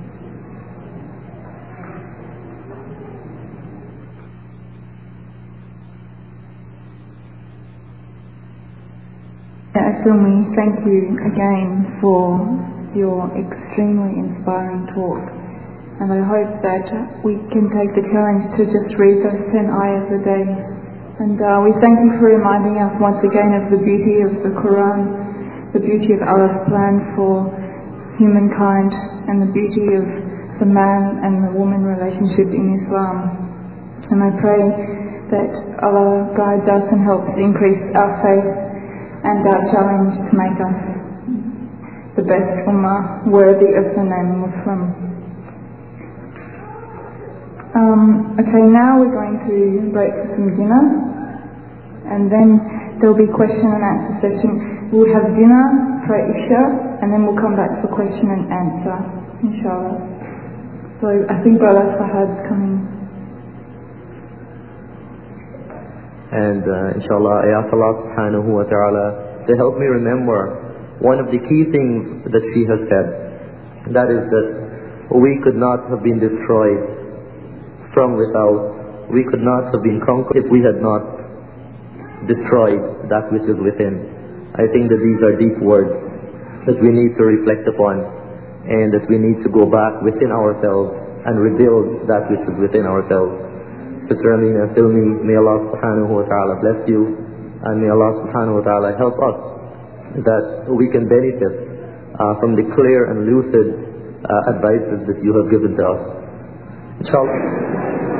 Asumi, thank you again for your extremely inspiring talk. And I hope that we can take the challenge to just read those 10 ayahs a day. And we thank you for reminding us once again of the beauty of the Quran, the beauty of Allah's plan for humankind, and the beauty of the man and the woman relationship in Islam. And I pray that Allah guides us and helps increase our faith and our challenge to make us the best ummah worthy of the name Muslim. Okay, now we're going to break for some dinner, and then there'll be question and answer session. We'll have dinner for Isha, and then we'll come back for question and answer, inshallah. So I think Brother Fahad's coming. And inshallah, I ask Allah subhanahu wa ta'ala to help me remember one of the key things that she has said. That is that we could not have been destroyed from without. We could not have been conquered if we had not destroyed that which is within. I think that these are deep words that we need to reflect upon, and that we need to go back within ourselves and rebuild that which is within ourselves. Sister Amina Silmi, may Allah subhanahu wa ta'ala bless you, and may Allah subhanahu wa ta'ala help us that we can benefit from the clear and lucid advices that you have given to us. Inshallah.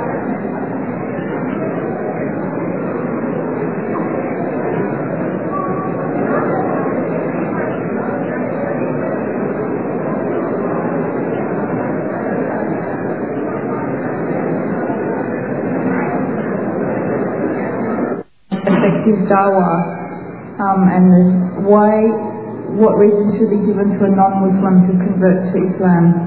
Effective dawah, and what reason should be given to a non-Muslim to convert to Islam?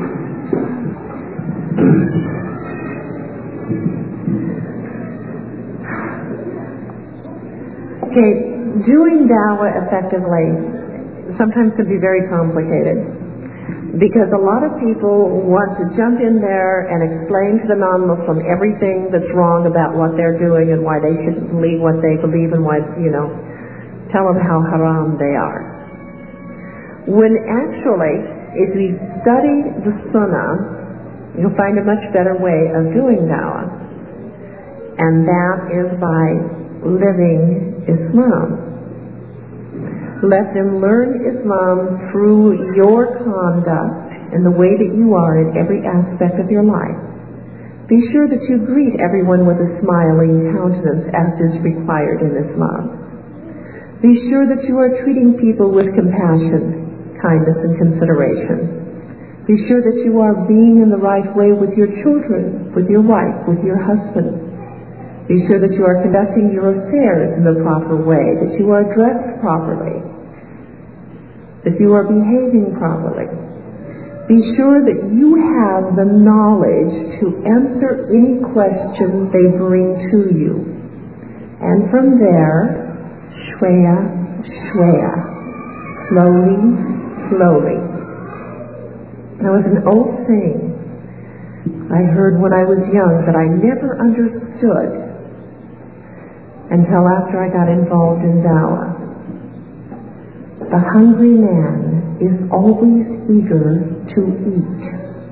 Okay, doing dawah effectively sometimes can be very complicated, because a lot of people want to jump in there and explain to the non-Muslim everything that's wrong about what they're doing and why they shouldn't believe what they believe, and why, tell them how haram they are. When actually, if we study the Sunnah, you'll find a much better way of doing dawah, and that is by living Islam. Let them learn Islam through your conduct and the way that you are in every aspect of your life. Be sure that you greet everyone with a smiling countenance, as is required in Islam. Be sure that you are treating people with compassion, kindness, and consideration. Be sure that you are being in the right way with your children, with your wife, with your husband. Be sure that you are conducting your affairs in the proper way, that you are dressed properly, that you are behaving properly. Be sure that you have the knowledge to answer any questions they bring to you. And from there, shwaya, shwaya, slowly, slowly. There was an old saying I heard when I was young that I never understood until after I got involved in dawah. The hungry man is always eager to eat.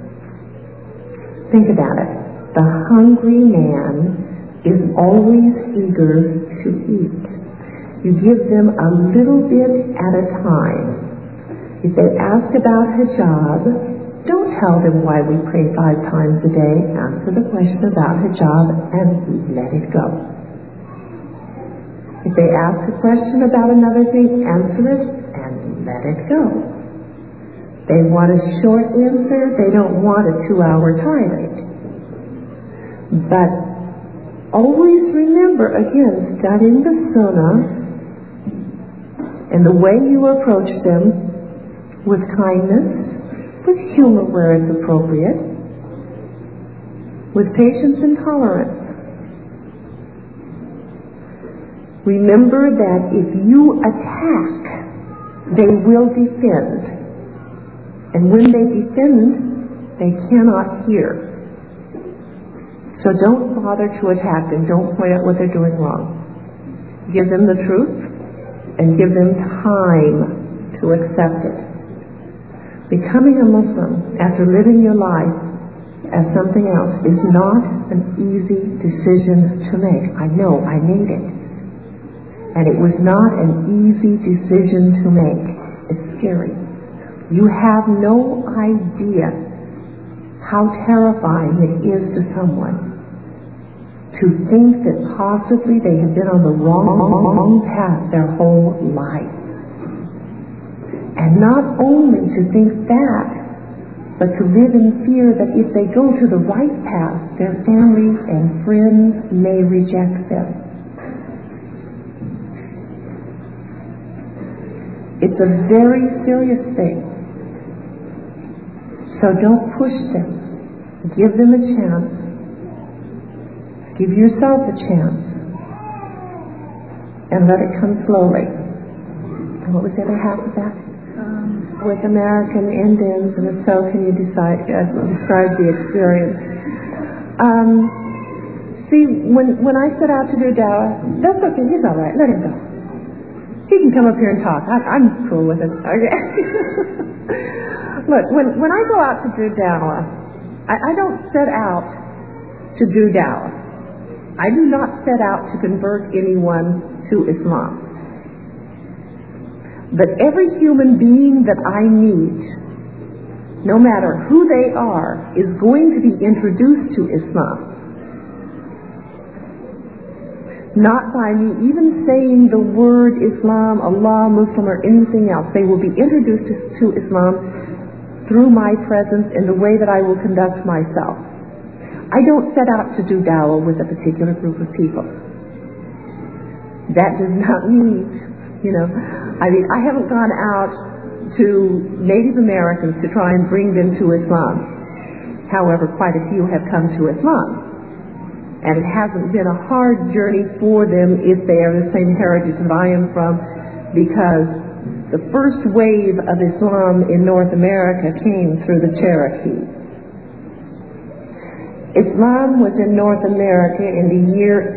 Think about it. The hungry man is always eager to eat. You give them a little bit at a time. If they ask about hijab, don't tell them why we pray 5 times a day, answer the question about hijab, and let it go. If they ask a question about another thing, answer it and let it go. They want a short answer, they don't want a 2-hour tirade. But always remember, again, studying the Sunnah and the way you approach them with kindness, with humor where it's appropriate, with patience and tolerance. Remember that if you attack, they will defend. And when they defend, they cannot hear. So don't bother to attack them. Don't point out what they're doing wrong. Give them the truth and give them time to accept it. Becoming a Muslim after living your life as something else is not an easy decision to make. I know, I made it. And it was not an easy decision to make. It's scary. You have no idea how terrifying it is to someone to think that possibly they have been on the wrong path their whole life. And not only to think that, but to live in fear that if they go to the right path, their family and friends may reject them. It's a very serious thing. So don't push them. Give them a chance. Give yourself a chance. And let it come slowly. And what was the other half of that? With American Indians, and if so, can you describe the experience? See, when I set out to do dawah, that's okay, he's all right, let him go. He can come up here and talk. I'm cool with it. Okay. Look, when I go out to do dawah, I don't set out to do dawah. I do not set out to convert anyone to Islam. But every human being that I meet, no matter who they are, is going to be introduced to Islam. Not by me even saying the word Islam, Allah, Muslim, or anything else. They will be introduced to Islam through my presence and the way that I will conduct myself. I don't set out to do dawah with a particular group of people. That does not mean, I haven't gone out to Native Americans to try and bring them to Islam. However, quite a few have come to Islam. And it hasn't been a hard journey for them if they are the same heritage that I am from, because the first wave of Islam in North America came through the Cherokee. Islam was in North America in the year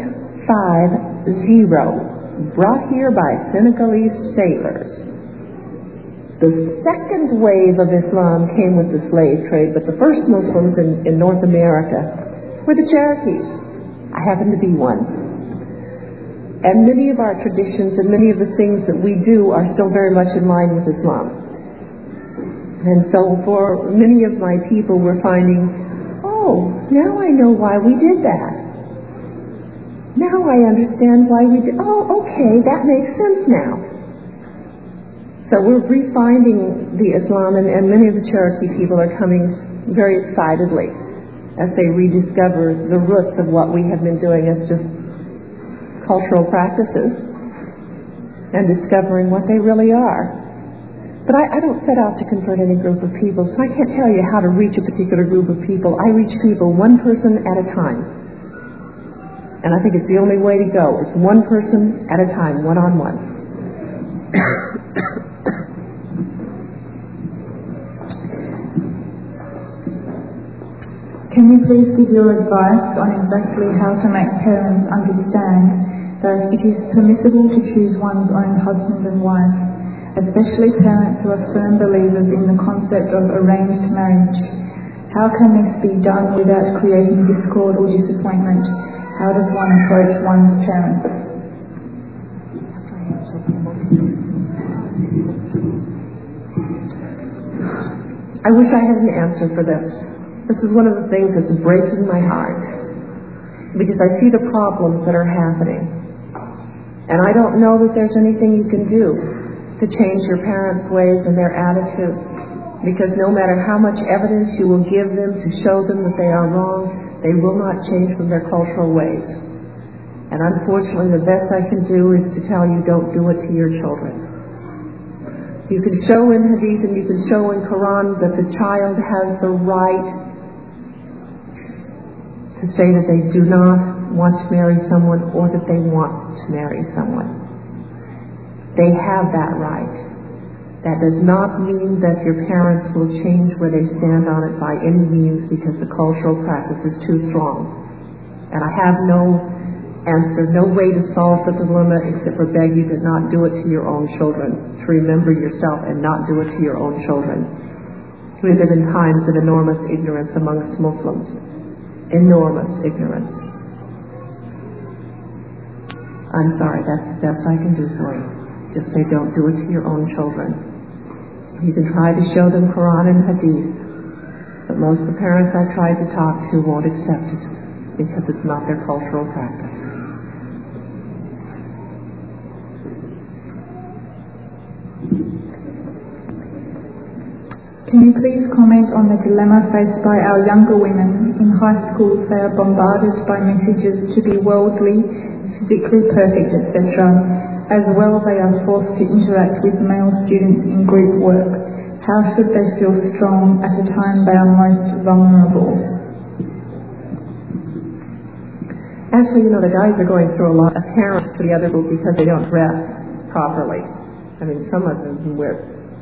850, brought here by Senegalese sailors. The second wave of Islam came with the slave trade, but the first Muslims in North America were the Cherokees. I happen to be one. And many of our traditions and many of the things that we do are still very much in line with Islam. And so for many of my people, we're finding, oh, now I know why we did that. Now I understand why we did. Oh, okay, that makes sense now. So we're refinding the Islam, and many of the Cherokee people are coming very excitedly as they rediscover the roots of what we have been doing as just cultural practices and discovering what they really are. But I don't set out to convert any group of people, so I can't tell you how to reach a particular group of people. I reach people one person at a time. And I think it's the only way to go. It's one person at a time, one-on-one. Can you please give your advice on exactly how to make parents understand that it is permissible to choose one's own husband and wife, especially parents who are firm believers in the concept of arranged marriage? How can this be done without creating discord or disappointment? How does one approach one's parents? I wish I had an answer for this. This is one of the things that's breaking my heart, because I see the problems that are happening. And I don't know that there's anything you can do to change your parents' ways and their attitudes, because no matter how much evidence you will give them to show them that they are wrong, they will not change from their cultural ways. And unfortunately, the best I can do is to tell you, don't do it to your children. You can show in Hadith and you can show in Quran that the child has the right to say that they do not want to marry someone or that they want to marry someone. They have that right. That does not mean that your parents will change where they stand on it by any means, because the cultural practice is too strong. And I have no answer, no way to solve the dilemma except for beg you to not do it to your own children, to remember yourself and not do it to your own children. We live in times of enormous ignorance amongst Muslims. Enormous ignorance. I'm sorry, that's the best I can do for you. Just say don't do it to your own children. You can try to show them Quran and Hadith, but most of the parents I've tried to talk to won't accept it because it's not their cultural practice. Can you please comment on the dilemma faced by our younger women? In high schools, they are bombarded by messages to be worldly, physically perfect, etc. As well, they are forced to interact with male students in group work. How should they feel strong at a time they are most vulnerable? Actually, the guys are going through a lot of parents to the other group because they don't dress properly. I mean, some of them wear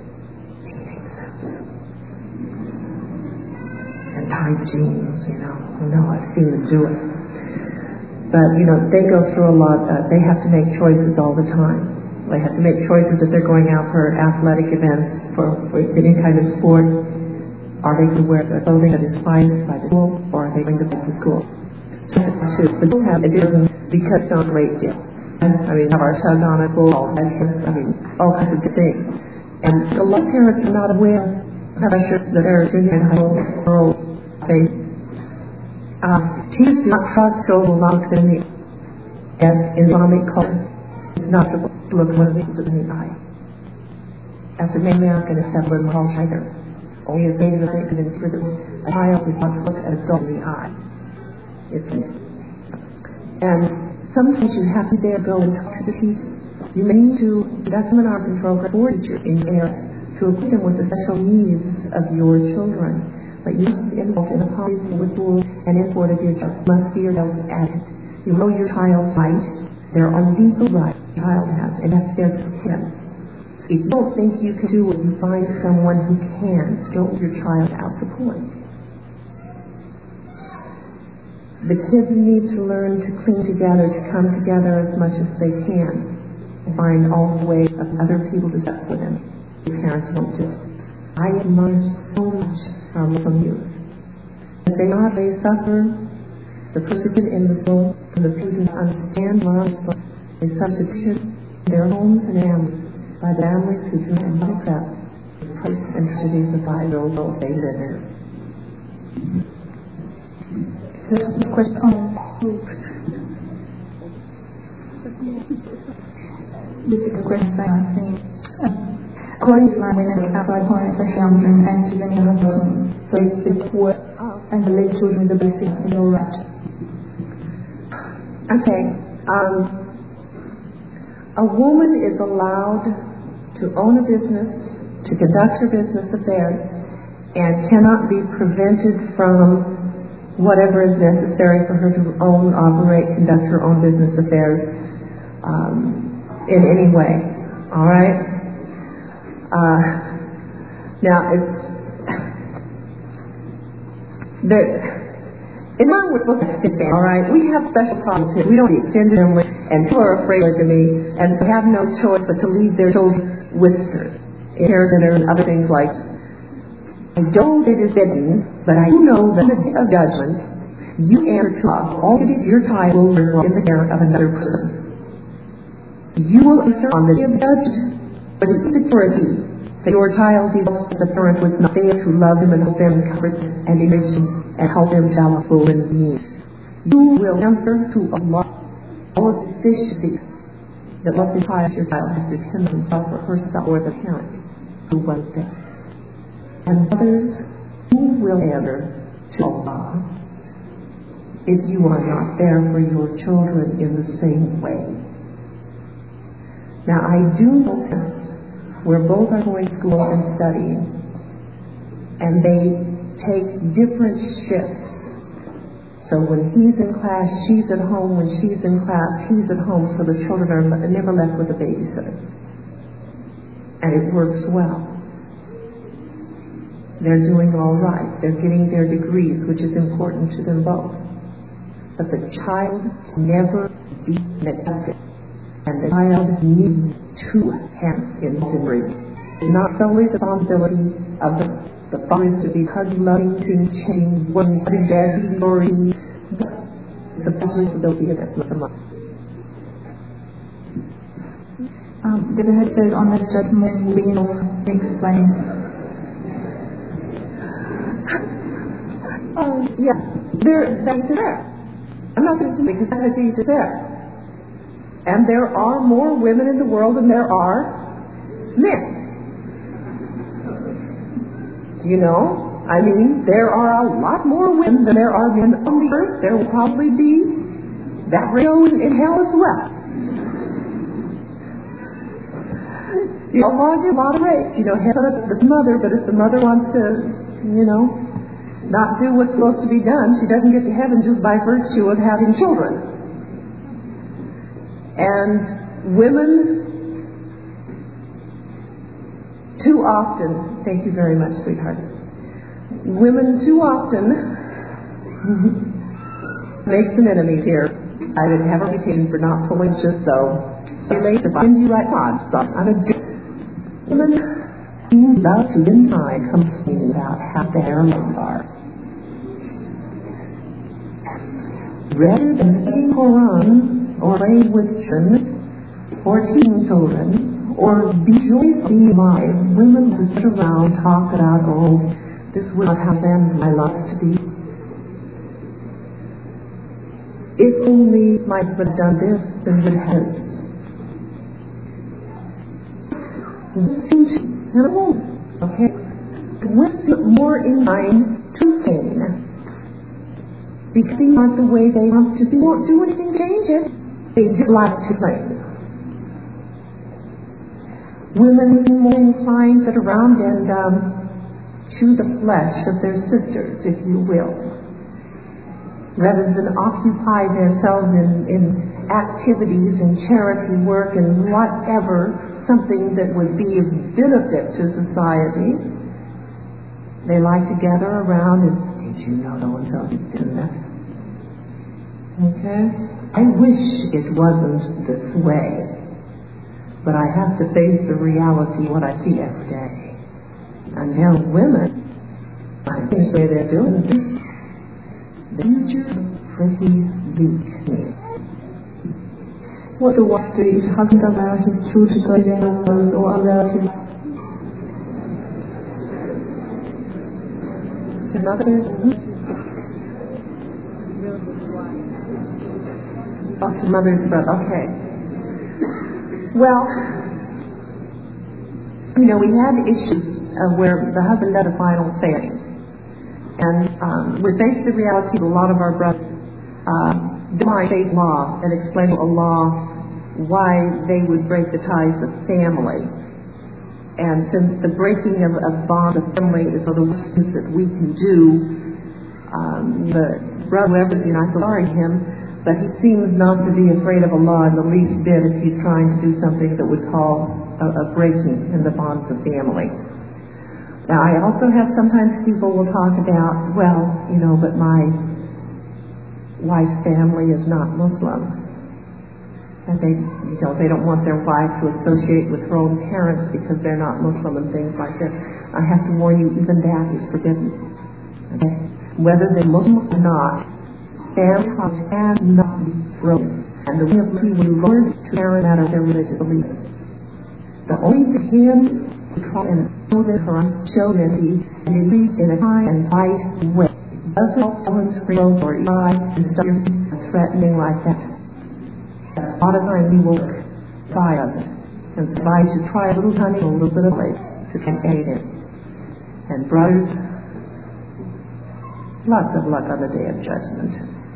and tight jeans, I know, I've seen them do it. But, they go through a lot. They have to make choices all the time. They have to make choices if they're going out for athletic events, for any kind of sport. Are they going to wear clothing that is fine by the school, or are they going to go to school? So, the schools have a different, because it's not a great deal. I mean, have our tug on it, all kinds of things. And a lot of parents are not aware of pressures that are junior and high school girls face. Teachers do not trust children long-term as Islamic culture. It's not to look one of these in the eye. As a main American, it's never been culture either. Only as Native American and further, a child is not to look at a adult in the eye. And sometimes you have to there go and talk to the teachers. You may need to conduct seminars and programs for teachers in your area to equip them with the special needs of your children. But you must be involved in a policy with rules and import of your child. Must be your child's advocate. You know your child's rights. There are legal rights the child has, and that's there to him. If you don't think you can do it, you find someone who can. Don't your child out support. The kids need to learn to cling together, to come together as much as they can, and find all the ways of other people to step for them. Your parents don't do it. I admire so much our Muslim youth. As they suffer the persecution in the soul, and the people who understand love, they substitute their homes and families by the families who do not accept the price and tragedies of the world they live in. The question on this is a question I think. According to my women outside home, especially children and to many other persons, so it's work and the lead children with the basic is all right. Okay. A woman is allowed to own a business, to conduct her business affairs, and cannot be prevented from whatever is necessary for her to own, operate, conduct her own business affairs in any way. All right? Now, Islam was supposed to fit in, all right? We have special problems here. We don't get offended and people are afraid of me, and they have no choice but to leave their children with her. Inheritance and other things like that. I don't say it is forbidden, but I do know that in the day of judgment, you answer to us. All it is your child will live in the care of another person. You will answer on the day of judgment for the authority that your child develops as a parent was not there to love him and hold them in comfort and enrich him and help them develop full in needs. You will answer to Allah all of the deficiencies that what the child your child has to depend on himself or herself or the parent who was there. And others, who will answer to Allah if you are not there for your children in the same way? Now I do know parents where both are going to school and studying, and they take different shifts. So when he's in class, she's at home. When she's in class, he's at home. So the children are never left with a babysitter. And it works well. They're doing all right. They're getting their degrees, which is important to them both. But the child can never be neglected. And the child needs two hands in delivery. It's not solely the responsibility of the father to be hugging, loving, changing, one, putting bad stories. It's a responsibility of the mother. The Head says on that judgment will be explained. Yeah, that's there. I'm not going to do it because that is there. And there are more women in the world than there are men. You know, I mean, there are a lot more women than there are men on the earth. There will probably be that ratio in hell as well. You know, Allah gives moderate. You know, heaven is the mother, but if the mother wants to, you know, not do what's supposed to be done, she doesn't get to heaven just by virtue of having children. And women, too often, thank you very much, sweetheart. Women too often make some enemies here. I would have a reputation for not pulling just so. So late, if I send you right on, so I'm a women love to deny complaining about how their lives are. Rather than studying Quran, or play with children, or teaching children, or be joyfully alive, women who sit around talk about, oh, this would not have been my life to be. If only my husband had done this, then it has. And a woman, okay? We're more inclined to pain. Because things aren't the way they want to be. They won't do anything to change it. They just like to play. Women more inclined to sit around and chew the flesh of their sisters, if you will, rather than occupy themselves in activities and charity work and whatever, something that would be of benefit to society. They like to gather around and, did you know no one's already done that? Okay? I wish it wasn't this way, but I have to face the reality what I see every day. And tell women, I think the way they're doing this, the future's pretty bleak. What the wife do if husband allow his children to go to their husbands or allow his mother's brother. Okay. Well, you know, we had issues where the husband had a final say. And we faced the reality of a lot of our brothers defying state law and explaining a law why they would break the ties of family. And since the breaking of bond of family is one of the worst things that we can do, the brother, everything, I feel sorry him, but he seems not to be afraid of a law in the least bit if he's trying to do something that would cause a breaking in the bonds of family. Now, I also have sometimes people will talk about, well, you know, but my wife's family is not Muslim. And they, you know, they don't want their wife to associate with her own parents because they're not Muslim and things like that. I have to warn you, even that is forbidden. Okay? Whether they're Muslim or not, family ties cannot be broken. And the way of we learn to parent out of their religious beliefs. The only thing try and show the Quran, show mercy, and it reads in a kind and wise way. It doesn't help someone scream or lie and start threatening like that. A lot of times we will try us, and somebody should try a little honey, a little bit of light to aid it. And brothers, lots of luck on the day of judgment.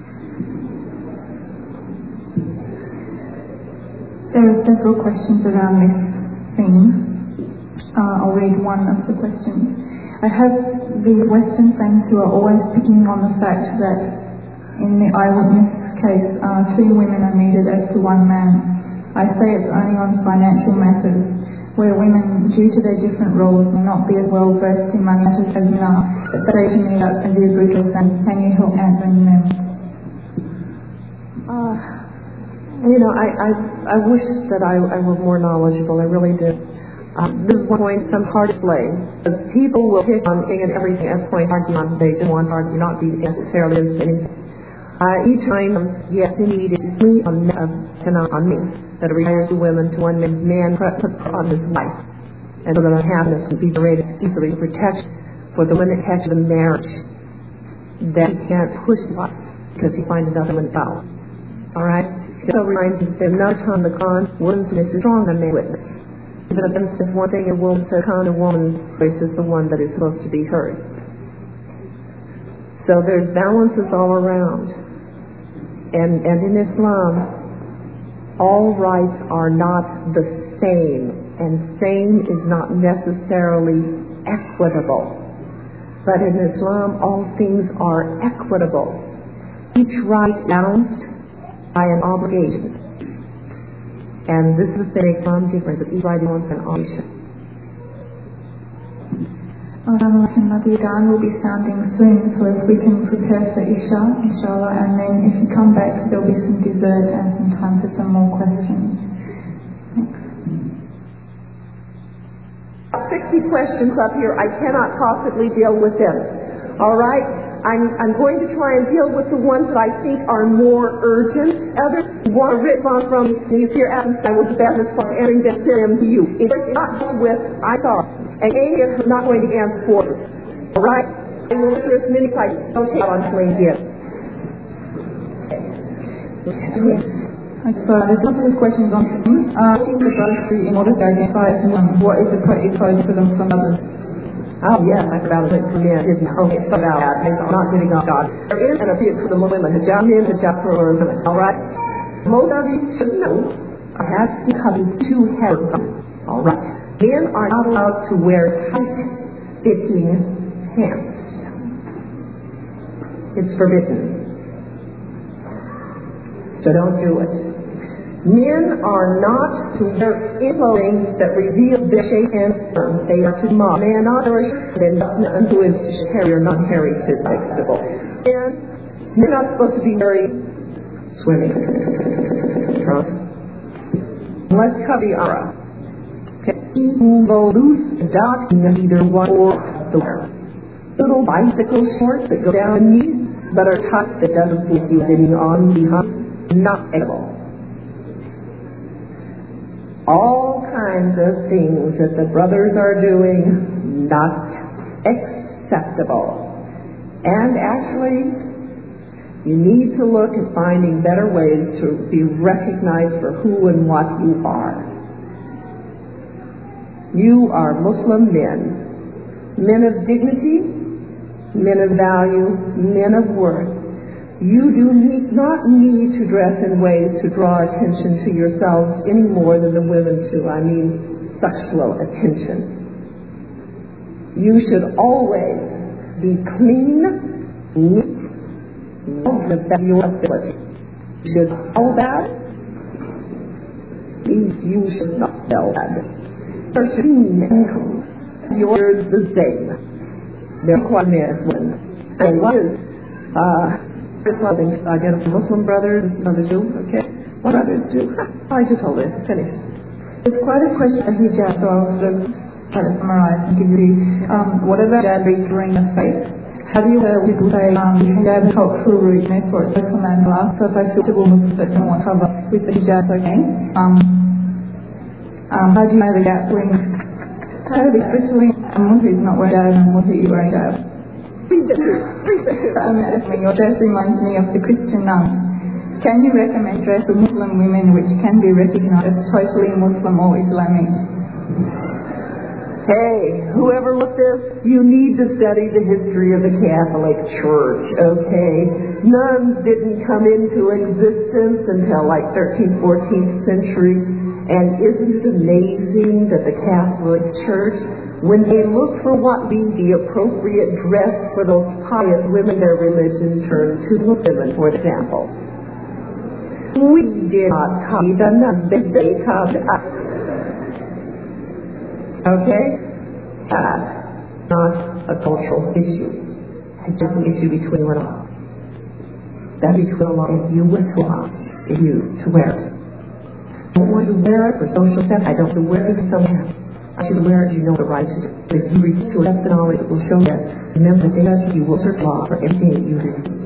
There are several questions around this theme. I'll read one of the questions. I have these Western friends who are always picking on the fact that in the eyewitness case, 2 women are needed as to 1 man. I say it's only on financial matters, where women, due to their different roles, may not be as well versed in money matters as men are, but they to me that's and be brutal, and can you help answering them? I wish that I were more knowledgeable. I really do. This is one point I'm hard to play. Because people will pick on anything and everything as point argue on. They just want to argue, not be necessarily as anything. Each time, yes, indeed, it's me on me that requires women to one man put on his wife, and so that unhappiness can be generated easily to protect for the one that catches the marriage that he can't push wife because he finds another one out. All right. So reminds us that another time the Quran, woman's witness is stronger than man's witness. Even if one thing a woman says, a woman's voice is the one that is supposed to be heard. So there's balances all around. And in Islam, all rights are not the same, and same is not necessarily equitable. But in Islam, all things are equitable. Each right balanced by an obligation. And this is the Islam difference of each right balanced an obligation. Ramadan will be sounding soon, so if we can prepare for Isha, inshallah, and then if you come back, there'll be some dessert and some time for some more questions. Thanks. 60 questions up here. I cannot possibly deal with them. All right? I'm going to try and deal with the ones that I think are more urgent. Others want to respond from these here atoms. I will do that as far as answering them to you. If it's not dealt with, I thought, and A is not going to answer for you. All right? I will answer as many as I don't take on plain gift. So there's a couple of questions on the in order to identify what is the correct code for them from others. Oh, yes, I forgot it for me. I didn't know it's about that. I'm not getting off God. There is an appeal for the women, hijab men, hijab for women. All right? Most of you should know I have to cover 2 hairs. All right? Men are not allowed to wear tight-fitting pants. It's forbidden. So don't do it. Men are not to wear clothing that reveal their shape and form. They are to mock. Men are not and who is hairy or not hairy to acceptable. And men are not supposed to be very swimming. Let's cover the aura. People go loose, dot, neither one or the other. Little bicycle shorts that go down the knees, but are tight that doesn't put you sitting on behind, not edible. All kinds of things that the brothers are doing, not acceptable. And actually, you need to look at finding better ways to be recognized for who and what you are. You are Muslim men, men of dignity, men of value, men of worth. You do not need to dress in ways to draw attention to yourselves any more than the women do. I mean sexual attention. You should always be clean, neat, of your ability. You should know that. You should not know that. You're the same. They're quite as women. And what is Islamic identify Muslim brothers, others do, okay? What others do? I just hold it. Finish. It's quite a question of hijab, so I'll sort of try to summarize and give you what about hijab during the faith? How do you hear people say hijab cultural rootness or it's social mandala? So if I feel civil Muslims that don't want to cover with the hijab, okay? How do you know the gap when Totally between someone who's not wearing hijab and one who is wearing hijab. Your dress reminds me of the Christian nuns. Can you recommend dress for Muslim women which can be recognized as totally Muslim or Islamic? Hey, whoever looked this, you need to study the history of the Catholic Church, okay? Nuns didn't come into existence until like 13th, 14th century. And isn't it amazing that the Catholic Church, when they looked for what be the appropriate dress for those pious women, their religion turned to women, for example. We did not copy the nuns, they copied us. Okay? That's not a cultural issue. It's just an issue between one of us. That between Allah and you with Allah is used to wear it. I don't want you to wear it for social sense. I don't want you to wear it for someone else. I should wear it, you know the right to do. But if you reach to it, that's the knowledge that will show you. Remember that you will search law for everything that you refuse.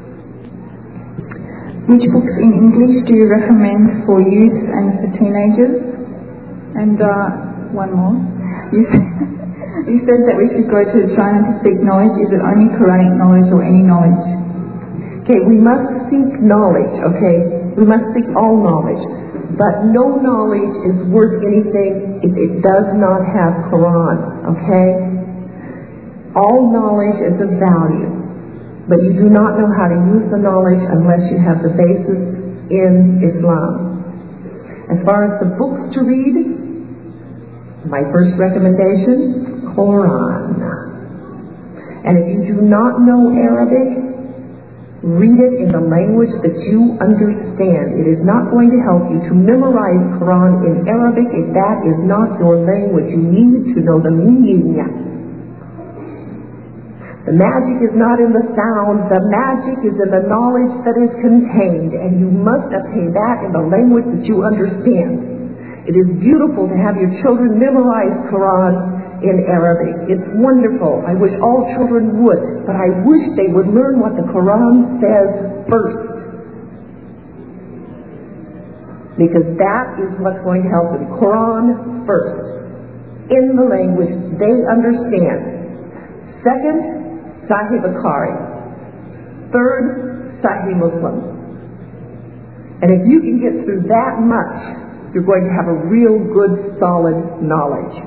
Which books in English do you recommend for youth and for teenagers? And one more. You said that we should go to China to seek knowledge. Is it only Quranic knowledge or any knowledge? Okay, we must seek knowledge, okay? We must seek all knowledge. But no knowledge is worth anything if it does not have Quran, okay? All knowledge is of value, but you do not know how to use the knowledge unless you have the basis in Islam. As far as the books to read, my first recommendation, Quran. And if you do not know Arabic, read it in the language that you understand. It is not going to help you to memorize Quran in Arabic if that is not your language. You need to know the meaning. The magic is not in the sound. The magic is in the knowledge that is contained, and you must obtain that in the language that you understand. It is beautiful to have your children memorize Quran in Arabic. It's wonderful. I wish all children would, but I wish they would learn what the Quran says first. Because that is what's going to help them. Quran first, in the language they understand. Second, Sahih Bukhari. Third, Sahih Muslim. And if you can get through that much, you're going to have a real good, solid knowledge.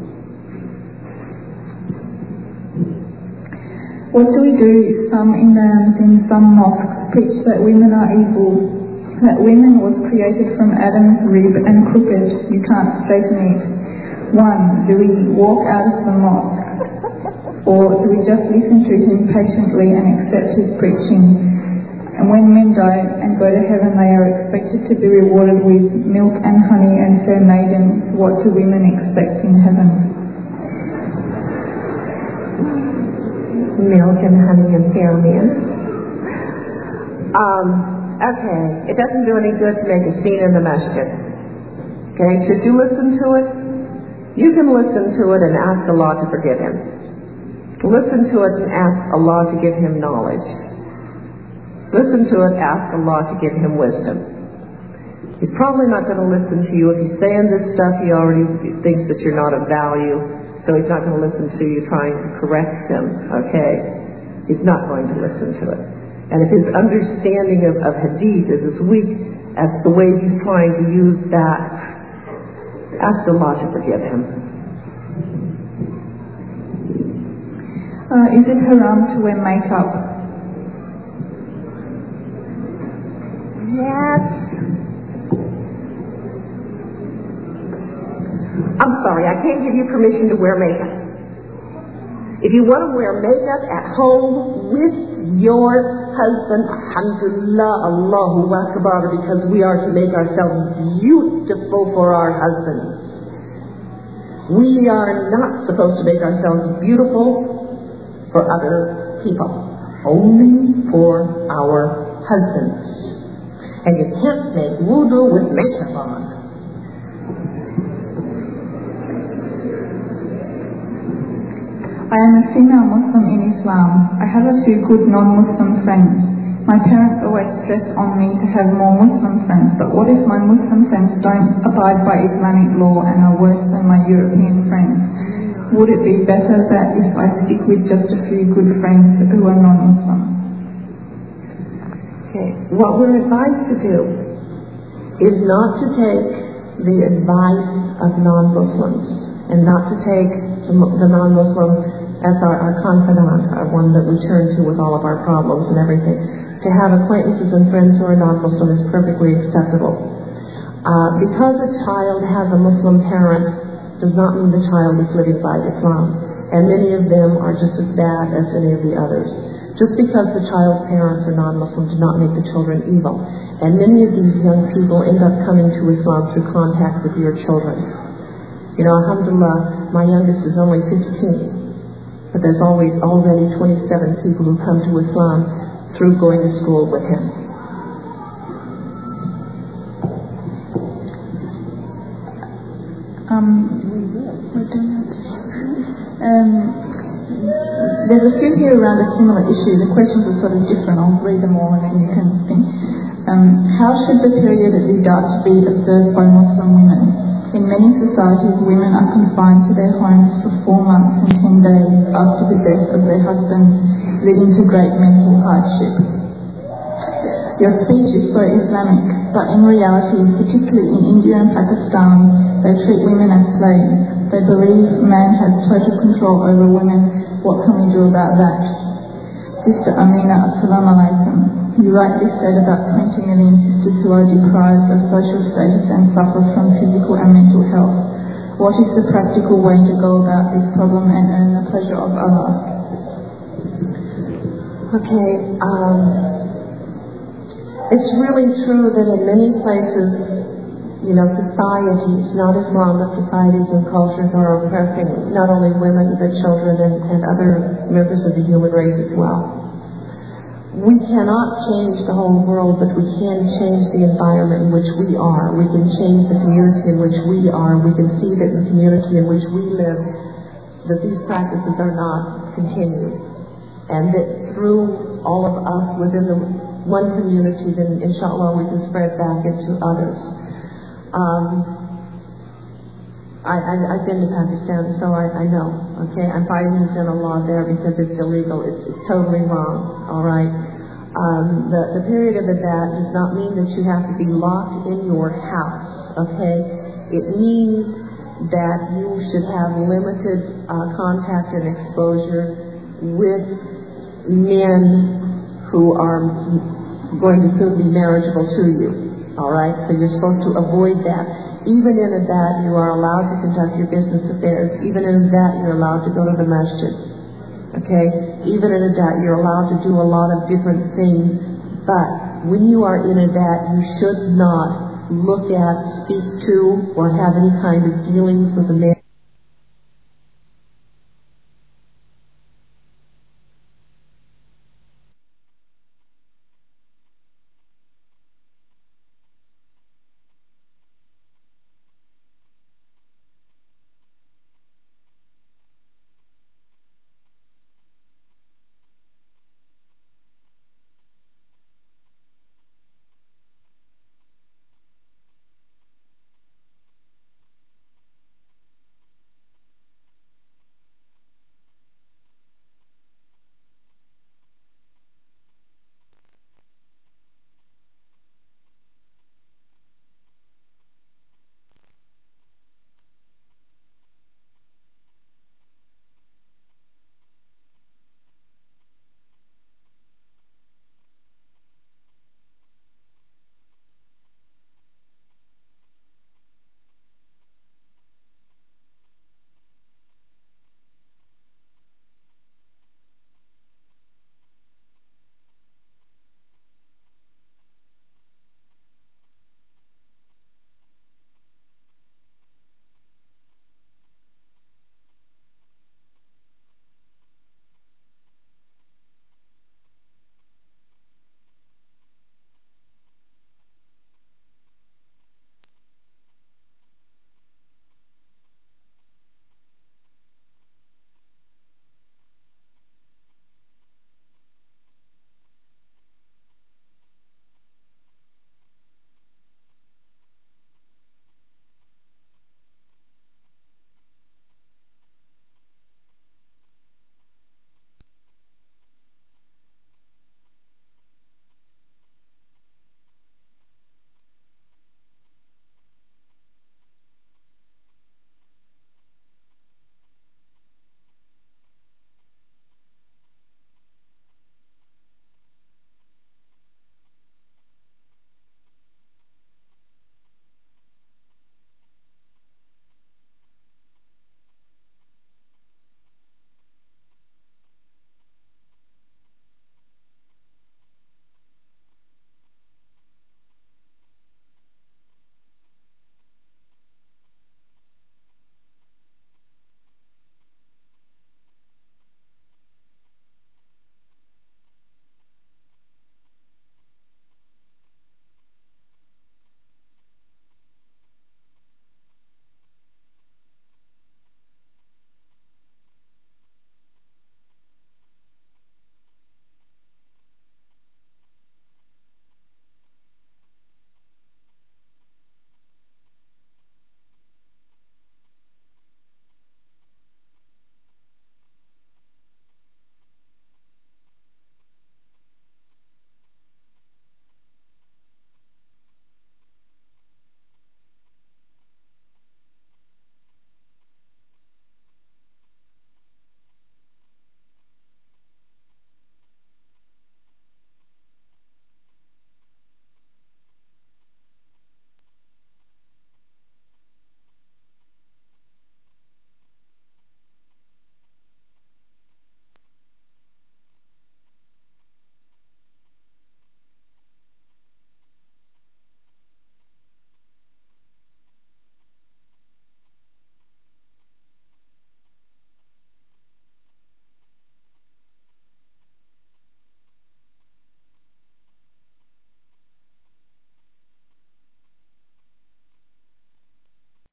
What do we do if some imams in some mosques preach that women are evil, that women was created from Adam's rib and crooked, you can't straighten it? 1, do we walk out of the mosque? Or do we just listen to him patiently and accept his preaching? And when men die and go to heaven, they are expected to be rewarded with milk and honey and fair maidens. What do women expect in heaven? Milk and honey and fair men. Okay, it doesn't do any good to make a scene in the masjid. Okay, should you listen to it? You can listen to it and ask Allah to forgive him. Listen to it and ask Allah to give him knowledge. Listen to it, ask Allah to give him wisdom. He's probably not going to listen to you. If he's saying this stuff, he already thinks that you're not of value, so he's not going to listen to you trying to correct him, okay? He's not going to listen to it. And if his understanding of hadith is as weak as the way he's trying to use that, ask Allah to forgive him. Is it haram to wear makeup? Yes. I'm sorry, I can't give you permission to wear makeup. If you want to wear makeup at home with your husband, alhamdulillah, Allahu Akbar, because we are to make ourselves beautiful for our husbands. We are not supposed to make ourselves beautiful for other people, only for our husbands. And you can't make wudu with makeup on. I am a female Muslim in Islam. I have a few good non-Muslim friends. My parents always stress on me to have more Muslim friends, but what if my Muslim friends don't abide by Islamic law and are worse than my European friends? Would it be better that if I stick with just a few good friends who are non-Muslim? Okay. What we're advised to do is not to take the advice of non-Muslims and not to take the non-Muslim as our confidant, our one that we turn to with all of our problems and everything. To have acquaintances and friends who are non-Muslim is perfectly acceptable. Because a child has a Muslim parent does not mean the child is living by Islam, and many of them are just as bad as any of the others. Just because the child's parents are non-Muslim do not make the children evil, and many of these young people end up coming to Islam through contact with your children. You know, alhamdulillah, my youngest is only 15, but there's already 27 people who come to Islam through going to school with him. There's a few here around a similar issue. The questions are sort of different. I'll read them all and then you can think. How should the period at Vidat be observed by Muslim women? In many societies, women are confined to their homes for 4 months and 10 days after the death of their husbands, leading to great mental hardship. Your speech is so Islamic, but in reality, particularly in India and Pakistan, they treat women as slaves. They believe man has total control over women. What can we do about that? Sister Amina, Assalamu alaikum. You rightly said about 20 million sisters who are deprived of social status and suffer from physical and mental health. What is the practical way to go about this problem and earn the pleasure of Allah? Okay, it's really true that in many places, you know, societies, not Islam, but societies and cultures are oppressing not only women, but children and other members of the human race as well. We cannot change the whole world, but we can change the environment in which we are. We can change the community in which we are. We can see that in the community in which we live, that these practices are not continued. And that through all of us within the one community, then inshallah we can spread back into others. I've been to Pakistan, so I know, okay? I'm fighting the general law there because it's illegal. It's totally wrong, all right? The period of Vidat does not mean that you have to be locked in your house, okay? It means that you should have limited contact and exposure with men who are going to soon be marriageable to you. All right, so you're supposed to avoid that. Even in that, you are allowed to conduct your business affairs. Even in that, you're allowed to go to the masjid. Okay? Even in that, you're allowed to do a lot of different things. But when you are in that, you should not look at, speak to, or have any kind of dealings with a man